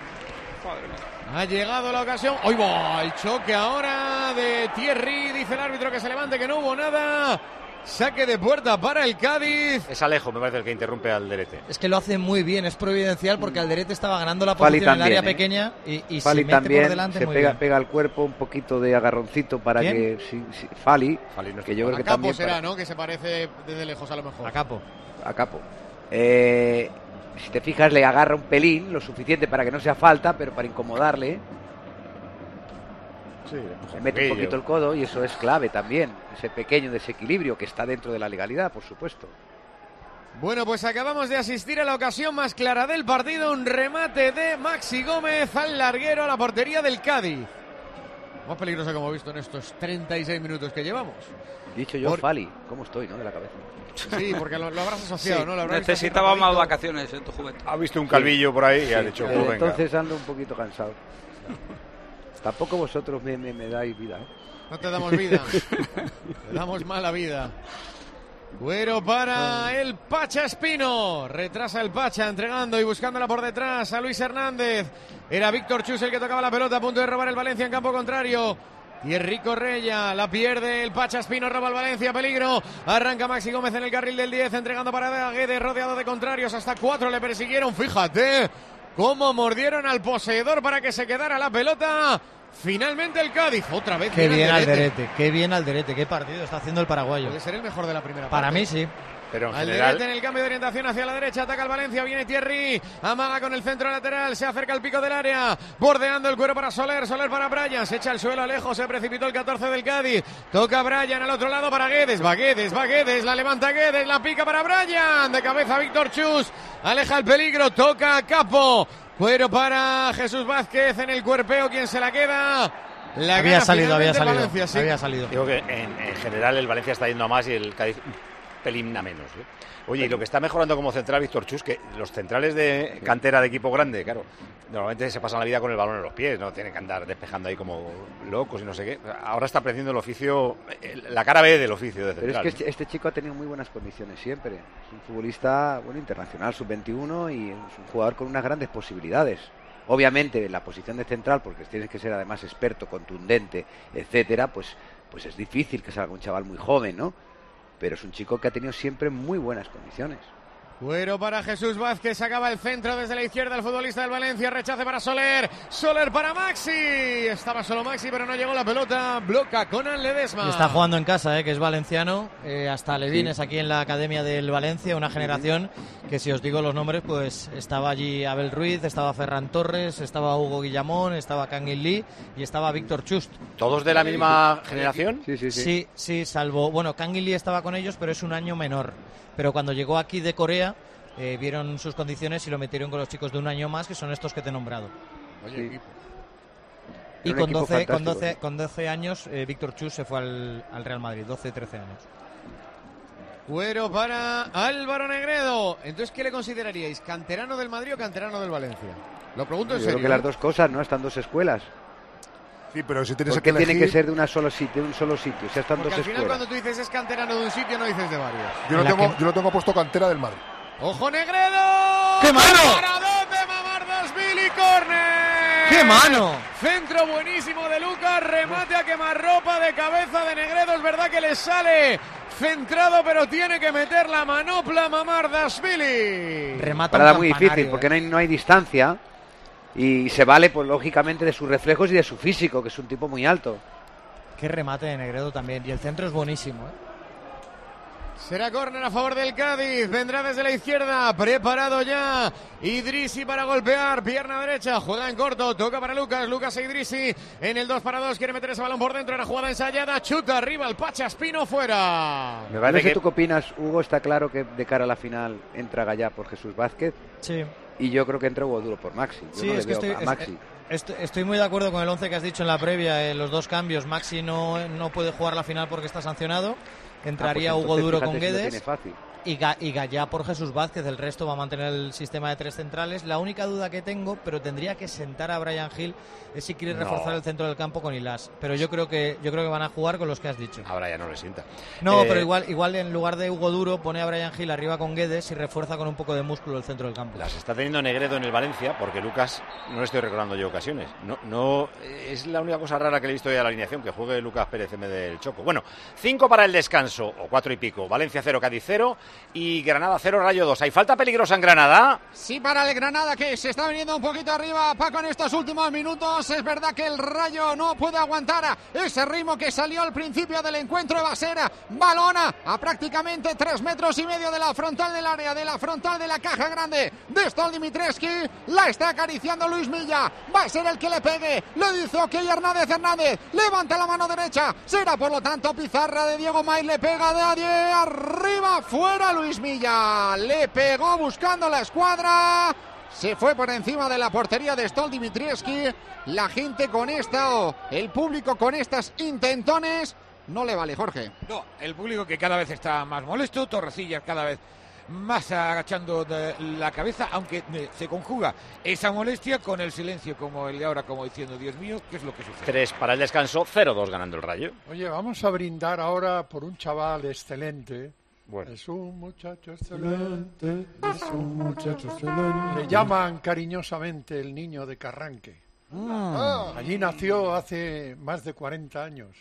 Ha llegado la ocasión. ¡Hoy va! El choque ahora de Thierry. Dice el árbitro que se levante, que no hubo nada. Saque de puerta para el Cádiz. Es Alejo, me parece, el que interrumpe a Alderete. Es que lo hace muy bien, es providencial, porque Alderete estaba ganando la posición también, en el área ¿eh? pequeña y, y Fali se mete también, por delante se muy pega, bien. pega al cuerpo un poquito de agarroncito para ¿Quién? que si, si, Fali, Fali no que yo creo a que Capo también será, para, ¿no? Que se parece desde lejos a lo mejor. A Capo. A Capo. Eh, si te fijas, le agarra un pelín, lo suficiente para que no sea falta, pero para incomodarle. Sí, le mete un poquito el codo y eso es clave también, ese pequeño desequilibrio que está dentro de la legalidad, por supuesto. Bueno, pues acabamos de asistir a la ocasión más clara del partido, un remate de Maxi Gómez al larguero a la portería del Cádiz. Más peligroso que hemos visto en estos treinta y seis minutos que llevamos. Dicho yo, Por... Fali, ¿cómo estoy, no? De la cabeza. Sí, porque lo, lo habrás asociado, sí, ¿no? Lo habrás necesitaba más vacaciones en tu juventud. Ha visto un calvillo sí. por ahí y sí. ha dicho, eh, pues venga. Entonces ando un poquito cansado. Tampoco vosotros me, me, me dais vida, ¿eh? No te damos vida. Te damos mala vida. Cuero para el Pacha Espino. Retrasa el Pacha, entregando y buscándola por detrás a Luis Hernández. Era Víctor Chus el que tocaba la pelota, a punto de robar el Valencia en campo contrario. Thierry Correia, la pierde el Pacha Espino, roba el Valencia, peligro. Arranca Maxi Gómez en el carril del diez, entregando para Guedes, rodeado de contrarios. Hasta cuatro le persiguieron, fíjate cómo mordieron al poseedor para que se quedara la pelota. Finalmente el Cádiz, otra vez. Qué bien Alderete, qué bien Alderete, qué partido está haciendo el paraguayo. Puede ser el mejor de la primera Para parte. mí sí. Pero en Alderete general... en el cambio de orientación hacia la derecha, ataca el Valencia, viene Thierry, amaga con el centro lateral, se acerca al pico del área, bordeando el cuero para Soler, Soler para Brian, se echa al suelo lejos, se precipitó el catorce del Cádiz, toca Brian al otro lado para Guedes, va Guedes, va Guedes, la levanta Guedes, la pica para Brian, de cabeza Víctor Chus, aleja el peligro, toca Capo, cuero para Jesús Vázquez en el cuerpeo, quien se la queda. La había salido, había salido, Valencia, sí. había salido. Digo que en, en general el Valencia está yendo a más y el Cádiz un pelín a menos, ¿eh? Oye, y lo que está mejorando como central Víctor Chus, que los centrales de cantera de equipo grande, claro, normalmente se pasan la vida con el balón en los pies, no tienen que andar despejando ahí como locos y no sé qué. Ahora está aprendiendo el oficio, la cara B del oficio de central. Pero es que este, este chico ha tenido muy buenas condiciones siempre. Es un futbolista, bueno, internacional, sub veintiuno, y es un jugador con unas grandes posibilidades. Obviamente, en la posición de central, porque tienes que ser además experto, contundente, etcétera, pues, pues es difícil que salga un chaval muy joven, ¿no? Pero es un chico que ha tenido siempre muy buenas condiciones. Cuero para Jesús Vázquez, sacaba el centro desde la izquierda el futbolista del Valencia, rechace para Soler, Soler para Maxi, estaba solo Maxi pero no llegó la pelota, bloca Conan Ledesma. Está jugando en casa, eh, que es valenciano, eh, hasta Levines Sí. aquí en la Academia del Valencia, una generación que si os digo los nombres, pues estaba allí Abel Ruiz, estaba Ferran Torres, estaba Hugo Guillamón, estaba Kangin Lee y estaba Víctor Chust. ¿Todos de la misma generación? Sí, sí, sí. Sí, sí, salvo, bueno, Kangin Lee estaba con ellos, pero es un año menor. Pero cuando llegó aquí de Corea, eh, vieron sus condiciones y lo metieron con los chicos de un año más, que son estos que te he nombrado. Oye, Sí. equipo. Y Era un con equipo doce, con fantástico, doce, sí. con doce años, eh, Víctor Chus se fue al, al Real Madrid, doce, trece años. Cuero para Álvaro Negredo. Entonces, ¿qué le consideraríais? ¿Canterano del Madrid o canterano del Valencia? Lo pregunto en Yo serio. creo que las ¿eh? dos cosas, ¿no? Están dos escuelas. Sí, pero si tienes ¿Por que qué tiene elegir, que ser de una sola sitio, de un solo sitio? Si están Porque dos al final escuelas. cuando tú dices es canterano de un sitio, no dices de varios. yo lo, en la tengo, que- yo lo tengo puesto cantera del Madrid. ¡Ojo Negredo! ¡Qué mano! ¡Paradón de Mamardashvili, córner! ¡Qué mano! Centro buenísimo de Lucas, remate a quemarropa de cabeza de Negredo. Es verdad que le sale centrado, pero tiene que meter la manopla Mamardashvili. Remata Parada un muy campanario, difícil porque eh. no hay, no hay distancia y se vale, pues lógicamente, de sus reflejos y de su físico, que es un tipo muy alto. Qué remate de Negredo también. Y el centro es buenísimo, ¿eh? Será córner a favor del Cádiz. Vendrá desde la izquierda. Preparado ya Idrisi para golpear. Pierna derecha. Juega en corto. Toca para Lucas. Lucas e Idrisi en el dos para dos. Quiere meter ese balón por dentro. Era jugada ensayada. Chuta arriba el Pachaspino fuera. Me parece parece que- ¿Tú qué opinas, Hugo? Está claro que de cara a la final entra Gallá por Jesús Vázquez Sí. y yo creo que entra Hugo Duro por Maxi. Yo Sí, no le es que veo estoy, a Maxi. es- est- estoy muy de acuerdo con el once que has dicho en la previa, eh, los dos cambios. Maxi no, no puede jugar la final porque está sancionado. Entraría Ah, pues Hugo entonces Duro fíjate con si lo Guedes tiene fácil. y, Ga- y Gallá por Jesús Vázquez. El resto va a mantener el sistema de tres centrales. La única duda que tengo, pero tendría que sentar a Brian Hill, es si quiere No. reforzar el centro del campo con Ilas. Pero yo creo que yo creo que van a jugar con los que has dicho. Ahora ya no le sienta. No, Eh, pero igual, igual en lugar de Hugo Duro pone a Brian Hill arriba con Guedes y refuerza con un poco de músculo el centro del campo. Las está teniendo Negredo en el Valencia porque Lucas no le estoy recordando yo ocasiones. No, no es la única cosa rara que le he visto ya a la alineación, que juegue Lucas Pérez en vez del Choco. Bueno, cinco para el descanso, o cuatro y pico. Valencia cero, Cádiz cero y Granada cero, Rayo dos. ¿Hay falta peligrosa en Granada? Sí, para el Granada, que se está viniendo un poquito arriba, Paco, en estos últimos minutos. Es verdad que el Rayo no puede aguantar ese ritmo que salió al principio del encuentro. Va a ser balona a prácticamente tres metros y medio de la frontal del área, de la frontal de la caja grande de Stol Dimitrescu. La está acariciando Luis Milla. Va a ser el que le pegue. Le dice ok Hernández Hernández. Levanta la mano derecha. Será por lo tanto pizarra de Diego May. Le pega de nadie. Arriba, fuera Luis Milla. Le pegó buscando la escuadra. Se fue por encima de la portería de Stol Dimitrescu. La gente con esta, o el público con estas intentones, no le vale, Jorge. No, el público que cada vez está más molesto, Torrecillas cada vez más agachando de la cabeza, aunque eh, se conjuga esa molestia con el silencio como el de ahora, como diciendo, Dios mío, ¿qué es lo que sucede? Tres para el descanso, cero dos ganando el Rayo. Oye, vamos a brindar ahora por un chaval excelente. Bueno. Es un muchacho excelente, es un muchacho excelente. Le llaman cariñosamente el niño de Carranque. Ah. Allí nació hace más de cuarenta años.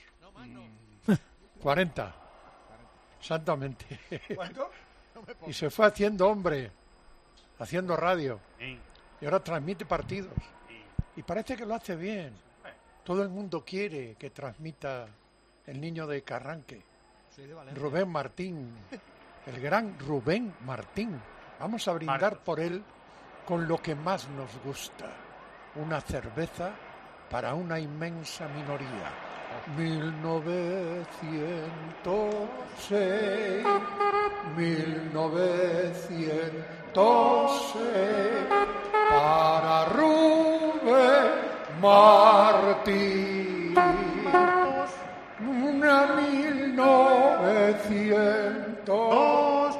cuarenta. Exactamente. ¿Cuánto? Y se fue haciendo hombre, haciendo radio. Y ahora transmite partidos. Y parece que lo hace bien. Todo el mundo quiere que transmita el niño de Carranque. Rubén Martín, el gran Rubén Martín. Vamos a brindar por él con lo que más nos gusta, una cerveza para una inmensa minoría. mil novecientos seis, mil novecientos seis, para Rubén Martín. Una mil novecientos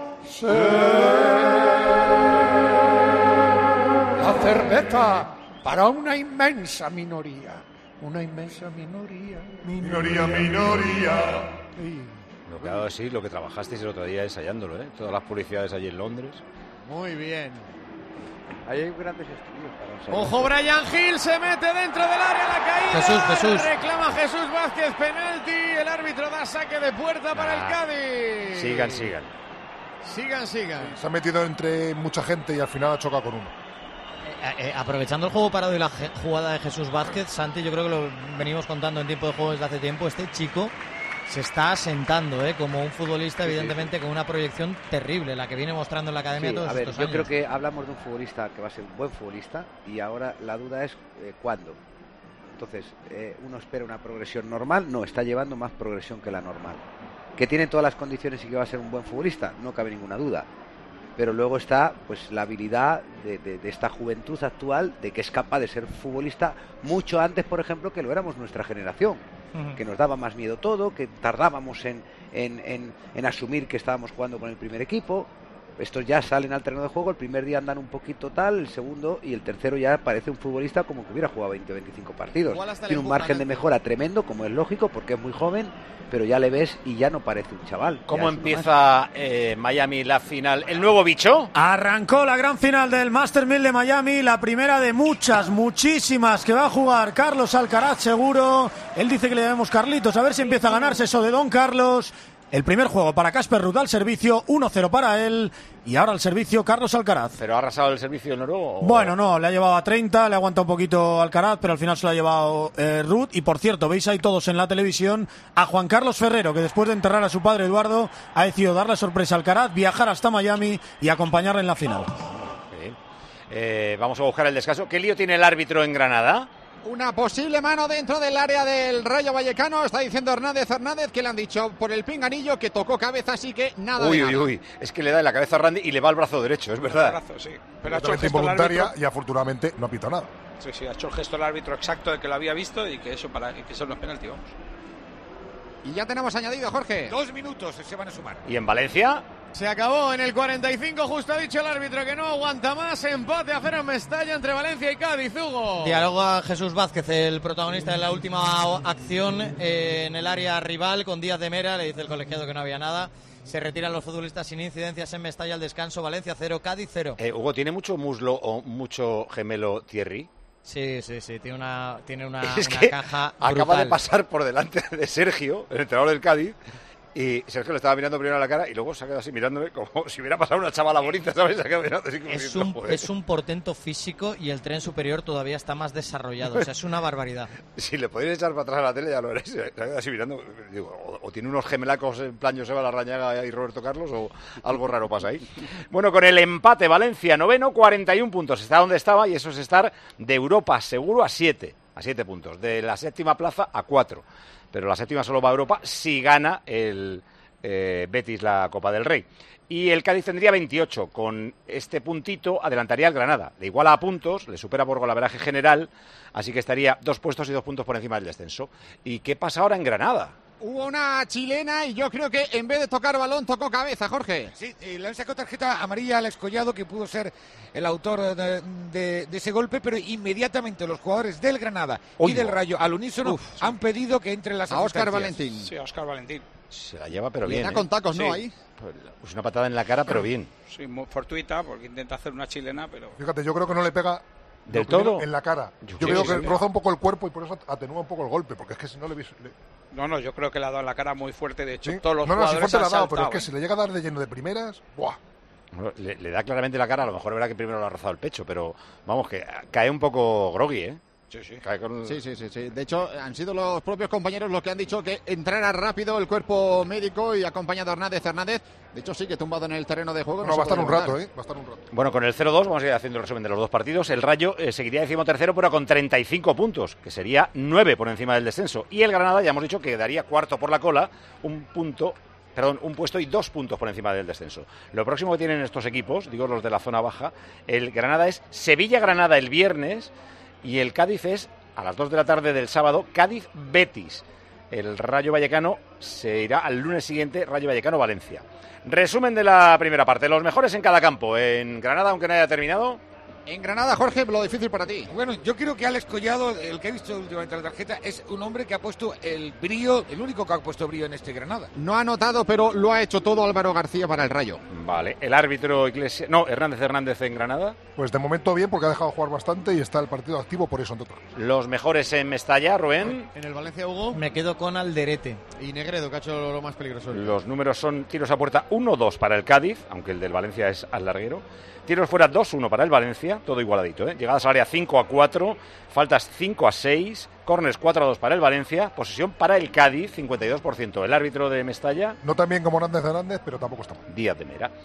seis. La cerveza para una inmensa minoría. Una inmensa minoría. Minoría, minoría. Sí. Lo que hago sí, lo que trabajasteis el otro día ensayándolo, ¿eh? Todas las publicidades allí en Londres. Muy bien. Ahí hay grandes estudios para ensayar. Ojo, Brian Hill se mete dentro del área, la caída. Jesús, Jesús. Reclama Jesús Vázquez, penalti. El árbitro da saque de puerta para Ah, el Cádiz. Sigan, sigan. Sigan, sigan. Se ha metido entre mucha gente y al final ha chocado con uno. Eh, eh, aprovechando el juego parado y la je- jugada de Jesús Vázquez, Santi, yo creo que lo venimos contando en tiempo de juego desde hace tiempo. Este chico se está asentando ¿eh? como un futbolista, evidentemente, con una proyección terrible, la que viene mostrando en la academia Sí, todos a ver, estos yo años. creo que hablamos de un futbolista que va a ser un buen futbolista y ahora la duda es eh, cuándo. Entonces, eh, uno espera una progresión normal, no, está llevando más progresión que la normal. Que tiene todas las condiciones y que va a ser un buen futbolista, no cabe ninguna duda. Pero luego está pues la habilidad de, de, de esta juventud actual de que es capaz de ser futbolista mucho antes, por ejemplo, que lo éramos nuestra generación. Ujú. Que nos daba más miedo todo, que tardábamos en, en, en, en asumir que estábamos jugando con el primer equipo. Estos ya salen al terreno de juego, el primer día andan un poquito tal, el segundo y el tercero ya parece un futbolista como que hubiera jugado veinte o veinticinco partidos. Igual hasta le Tiene un empujan margen de antes. mejora tremendo, como es lógico, porque es muy joven, pero ya le ves y ya no parece un chaval. ¿Cómo Ya es uno más. empieza eh, Miami la final? ¿El nuevo bicho? Arrancó la gran final del Master mil de Miami, la primera de muchas, muchísimas que va a jugar Carlos Alcaraz seguro. Él dice que le debemos Carlitos, a ver si empieza a ganarse eso de Don Carlos. El primer juego para Casper Ruud al servicio, uno cero para él. Y ahora al servicio Carlos Alcaraz. ¿Pero ha arrasado el servicio el noruego? o- Bueno, no, le ha llevado a treinta, le ha aguantado un poquito Alcaraz, pero al final se lo ha llevado eh, Ruud. Y por cierto, veis ahí todos en la televisión a Juan Carlos Ferrero, que después de enterrar a su padre Eduardo, ha decidido darle sorpresa a Alcaraz, viajar hasta Miami y acompañarle en la final. Bien. Eh, vamos a buscar el descanso. ¿Qué lío tiene el árbitro en Granada? Una posible mano dentro del área del Rayo Vallecano. Está diciendo Hernández Hernández que le han dicho por el pinganillo que tocó cabeza, así que nada Uy, de uy, nada. uy. Es que le da en la cabeza a Randy y le va al brazo derecho, es verdad. Brazo, sí. Pero ha hecho el Completamente gesto el involuntaria árbitro. y afortunadamente no ha pitado nada. Sí, sí, ha hecho el gesto el árbitro exacto de que lo había visto y que eso para que eso no es penalti, vamos. Y ya tenemos añadido, Jorge. Dos minutos se van a sumar. ¿Y en Valencia? Se acabó en el cuarenta y cinco, justo ha dicho el árbitro que no aguanta más. Empate a cero en Mestalla entre Valencia y Cádiz, Hugo. Dialoga Jesús Vázquez, el protagonista de la última acción eh, en el área rival con Díaz de Mera. Le dice el colegiado que no había nada. Se retiran los futbolistas sin incidencias en Mestalla al descanso. Valencia cero, Cádiz cero. Eh, Hugo, ¿tiene mucho muslo o mucho gemelo Thierry? Sí, sí, sí. Tiene una, tiene una, Es una que caja acaba brutal. de pasar por delante de Sergio, el entrenador del Cádiz, y Sergio le estaba mirando primero a la cara y luego se ha quedado así mirándome como si hubiera pasado una chavala bonita, ¿sabes? Se ha quedado mirando así como Es diciendo, un, "Joder". es un portento físico y el tren superior todavía está más desarrollado. O sea, es una barbaridad. Si le podéis echar para atrás a la tele ya lo veréis. Se ha quedado así mirando. Digo, o, o tiene unos gemelacos en plan Joseba Larrañaga y Roberto Carlos o algo raro pasa ahí. Bueno, con el empate Valencia noveno, cuarenta y un puntos. Está donde estaba y eso es estar de Europa seguro a siete. A siete puntos. De la séptima plaza a cuatro. Pero la séptima solo va a Europa si gana el eh, Betis la Copa del Rey. Y el Cádiz tendría veintiocho. Con este puntito adelantaría al Granada. Le iguala a puntos, le supera por golaveraje general, así que estaría dos puestos y dos puntos por encima del descenso. ¿Y qué pasa ahora en Granada? Hubo una chilena y yo creo que en vez de tocar balón tocó cabeza, Jorge. Sí, eh, le han sacado tarjeta amarilla al Escollado, que pudo ser el autor de, de- de ese golpe, pero inmediatamente los jugadores del Granada y Oigo. del Rayo al unísono Uf, sí. han pedido que entre las A Óscar asistencias. Valentín. Sí, a Óscar Valentín. Se la lleva pero Le bien. da ¿eh? con tacos, ¿no? Sí. Ahí. Pues una patada en la cara pero bien. Sí, muy fortuita porque intenta hacer una chilena, pero Fíjate, yo creo que no le pega ¿Del lo primero todo? en la cara. Yo Yo, creo creo que que sí. roza un poco el cuerpo y por eso atenúa un poco el golpe, porque es que si no le vis- le- no, no, yo creo que le ha dado en la cara muy fuerte. De hecho, ¿sí? todos los No, no, si jugadores fuerte le ha han dado, pero es saltado, que ¿eh? si le llega a dar de lleno de primeras, ¡buah! Bueno, Le, le da claramente la cara, a lo mejor es verdad que primero le ha rozado el pecho, pero vamos, que cae un poco groggy, ¿eh? Sí, sí. Cae con... Sí, sí, sí, sí. De hecho, han sido los propios compañeros los que han dicho que entrara rápido el cuerpo médico y acompañado a Hernández Hernández. De hecho, sí que tumbado en el terreno de juego. No, se va a estar puede un rato, levantar. ¿eh? Va a estar un rato. Bueno, con el cero dos vamos a ir haciendo el resumen de los dos partidos. El Rayo eh, seguiría decimotercero, pero con treinta y cinco puntos, que sería nueve por encima del descenso. Y el Granada, ya hemos dicho, que daría cuarto por la cola, un punto... Perdón, un puesto y dos puntos por encima del descenso. Lo próximo que tienen estos equipos, digo los de la zona baja, el Granada es Sevilla-Granada el viernes y el Cádiz es a las dos de la tarde del sábado, Cádiz-Betis. El Rayo Vallecano se irá al lunes siguiente, Rayo Vallecano-Valencia. Resumen de la primera parte, los mejores en cada campo. En Granada, aunque no haya terminado... En Granada, Jorge, lo difícil para ti. Bueno, yo creo que Alex Collado, el que he visto últimamente la tarjeta, es un hombre que ha puesto el brío, el único que ha puesto brío en este Granada. No ha anotado, pero lo ha hecho todo Álvaro García para el Rayo. Vale, el árbitro Iglesias, no, Hernández Hernández en Granada. Pues de momento bien, porque ha dejado jugar bastante y está el partido activo por eso, en total. Los mejores en Mestalla, Rubén. En el Valencia, Hugo. Me quedo con Alderete. Y Negredo, que ha hecho lo más peligroso. Los números son tiros a puerta uno dos para el Cádiz, aunque el del Valencia es al larguero. Tiros fuera dos uno para el Valencia, todo igualadito, ¿eh? Llegadas al área cinco a cuatro, faltas cinco a seis, córners cuatro a dos para el Valencia, posesión para el Cádiz, cincuenta y dos por ciento. El árbitro de Mestalla. No tan bien como Hernández Hernández, pero tampoco está mal. Díaz de Mera.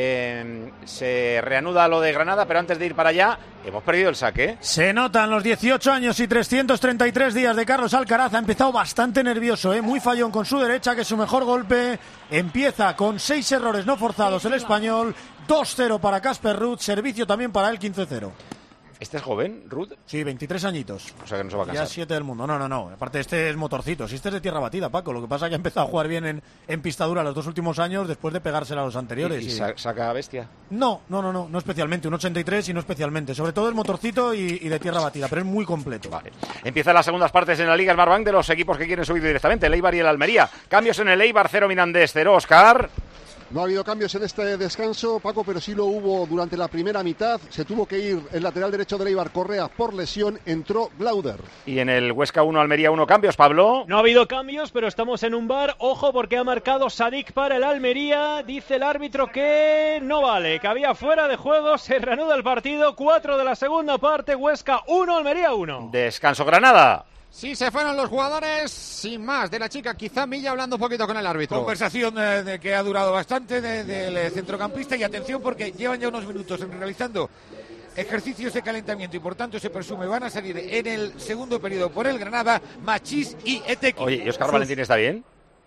Eh, se reanuda lo de Granada, pero antes de ir para allá, hemos perdido el saque. Se notan los dieciocho años y trescientos treinta y tres días de Carlos Alcaraz. Ha empezado bastante nervioso, ¿eh? Muy fallón con su derecha, que es su mejor golpe. Empieza con seis errores no forzados el español. dos cero para Casper Ruud, servicio también para él, quince cero. ¿Este es joven, Ruud? Sí, veintitrés añitos. O sea que no se va a casar. Ya siete del mundo. No, no, no. Aparte, este es motorcito. Si este es de tierra batida, Paco. Lo que pasa es que ha empezado a jugar bien en, en pista dura los dos últimos años después de pegársela a los anteriores. ¿Y, y y... saca bestia? No, no, no, no. No especialmente. Un ochenta y tres y no especialmente. Sobre todo el motorcito y, y de tierra batida, pero es muy completo. Vale. Empiezan las segundas partes en la Liga Smartbank de los equipos que quieren subir directamente. El Eibar y el Almería. Cambios en el Eibar, cero Mirandés, cero Oscar. No ha habido cambios en este descanso, Paco, pero sí lo hubo durante la primera mitad. Se tuvo que ir el lateral derecho de Eibar, Correa, por lesión. Entró Glauder. Y en el Huesca uno, Almería uno, cambios, Pablo. No ha habido cambios, pero estamos en un bar. Ojo, porque ha marcado Sadik para el Almería. Dice el árbitro que no vale, que había fuera de juego. Se reanuda el partido. cuatro de la segunda parte. Huesca uno, Almería uno. Descanso, Granada. Sí, se fueron los jugadores, sin más, de la chica, quizá Milla hablando un poquito con el árbitro. Conversación eh, de que ha durado bastante del de, de centrocampista, y atención porque llevan ya unos minutos realizando ejercicios de calentamiento y por tanto se presume van a salir en el segundo periodo por el Granada Machís y Etequi. Oye, ¿y Óscar Sus... Valentín está bien?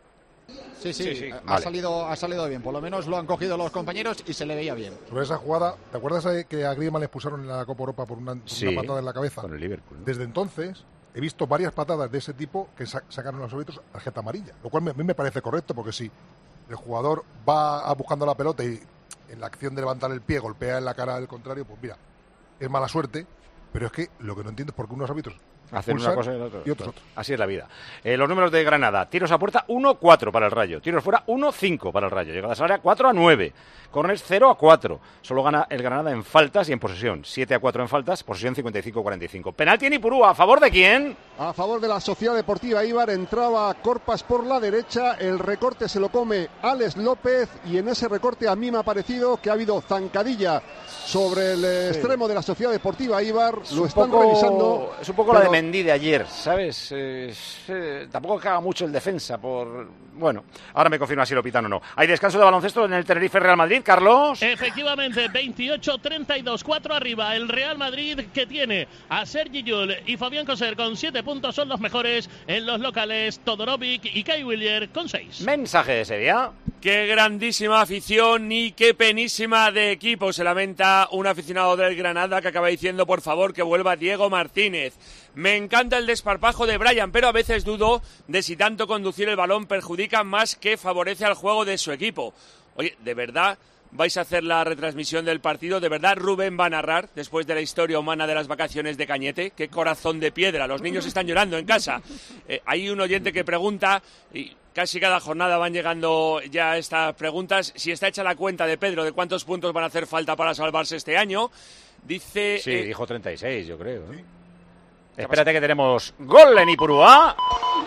Sí, sí, sí, sí. Ha, vale. salido, ha salido bien, por lo menos lo han cogido los compañeros y se le veía bien. Sobre esa jugada, ¿te acuerdas que a Griezmann le expulsaron en la Copa Europa por una, por sí, una patada en la cabeza? Con el Liverpool, ¿no? Desde entonces he visto varias patadas de ese tipo que sa- sacaron los árbitros tarjeta amarilla, lo cual me, a mí me parece correcto, porque si el jugador va a buscando la pelota y en la acción de levantar el pie golpea en la cara del contrario, pues mira, es mala suerte, pero es que lo que no entiendo es por qué unos árbitros hacen una cosa y, otro, y otros otros. Así es la vida. Eh, los números de Granada: tiros a puerta uno cuatro para el Rayo, tiros fuera uno cinco para el Rayo, llegadas al área cuatro a nueve, corners cero a cuatro. Solo gana el Granada en faltas y en posesión, siete a cuatro en faltas, posesión cincuenta y cinco a cuarenta y cinco. Penalti en Ipurúa, ¿a favor de quién? A favor de la Sociedad Deportiva Eibar. Entraba Corpas por la derecha, el recorte se lo come Alex López, y en ese recorte a mí me ha parecido que ha habido zancadilla sobre el sí. extremo de la Sociedad Deportiva Eibar. Es lo están poco, revisando. Es un poco pero... la de Mendy de ayer, ¿sabes? Eh, eh, tampoco caga mucho el defensa por... Bueno, ahora me confirma si lo pitan o no. Hay descanso de baloncesto en el Tenerife Real Madrid, Carlos. Efectivamente, veintiocho treinta y dos, cuatro arriba. El Real Madrid, que tiene a Sergi Llull y Fabián Coser con siete puntos, son los mejores. En los locales, Todorovic y Kai Willier con seis. Mensaje de ese día. Qué grandísima afición y qué penísima de equipo. Se lamenta un aficionado del Granada que acaba diciendo, por favor, que vuelva Diego Martínez. Me encanta el desparpajo de Brian, pero a veces dudo de si tanto conducir el balón perjudica más que favorece al juego de su equipo. Oye, ¿de verdad vais a hacer la retransmisión del partido? ¿De verdad Rubén va a narrar después de la historia humana de las vacaciones de Cañete? ¡Qué corazón de piedra! Los niños están llorando en casa. Eh, hay un oyente que pregunta, y casi cada jornada van llegando ya estas preguntas, si está hecha la cuenta de Pedro de cuántos puntos van a hacer falta para salvarse este año. Dice... Sí, eh, dijo treinta y seis, yo creo, ¿no? Sí. Espérate que tenemos gol en Ipurúa.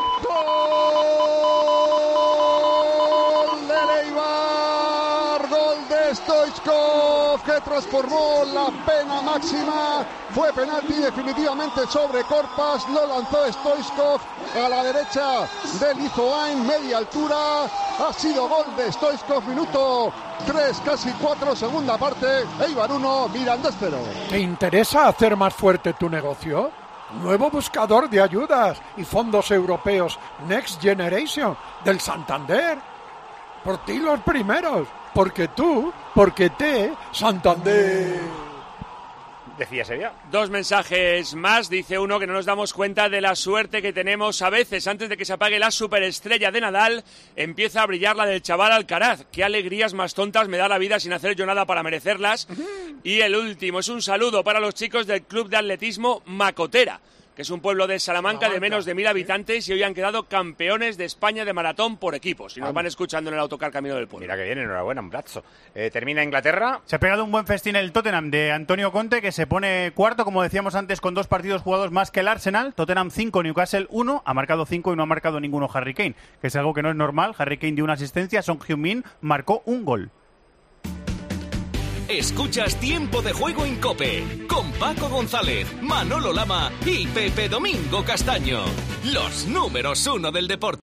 ¡Gol de Eibar! ¡Gol de Stoichkov, que transformó la pena máxima! Fue penalti definitivamente sobre Corpas, lo lanzó Stoichkov a la derecha de Lizoain, media altura. Ha sido gol de Stoichkov, minuto tres, casi cuatro, segunda parte. Eibar uno, Mirandés cero. ¿Te interesa hacer más fuerte tu negocio? Nuevo buscador de ayudas y fondos europeos Next Generation del Santander. Por ti los primeros, porque tú, porque te, Santander. decía Sevilla. Dos mensajes más. Dice uno que no nos damos cuenta de la suerte que tenemos a veces. Antes de que se apague la superestrella de Nadal, empieza a brillar la del chaval Alcaraz. Qué alegrías más tontas me da la vida sin hacer yo nada para merecerlas. Y el último es un saludo para los chicos del Club de Atletismo Macotera, que es un pueblo de Salamanca, Salamanca de menos de mil habitantes, y hoy han quedado campeones de España de maratón por equipos. Y nos van escuchando en el autocar camino del pueblo. Mira que bien, enhorabuena, un brazo. Eh, termina Inglaterra. Se ha pegado un buen festín el Tottenham de Antonio Conte, que se pone cuarto, como decíamos antes, con dos partidos jugados más que el Arsenal. Tottenham cinco, Newcastle uno, ha marcado cinco y no ha marcado ninguno Harry Kane, que es algo que no es normal. Harry Kane dio una asistencia, Son Heung-min marcó un gol. Escuchas Tiempo de Juego en COPE con Paco González, Manolo Lama y Pepe Domingo Castaño. Los números uno del deporte.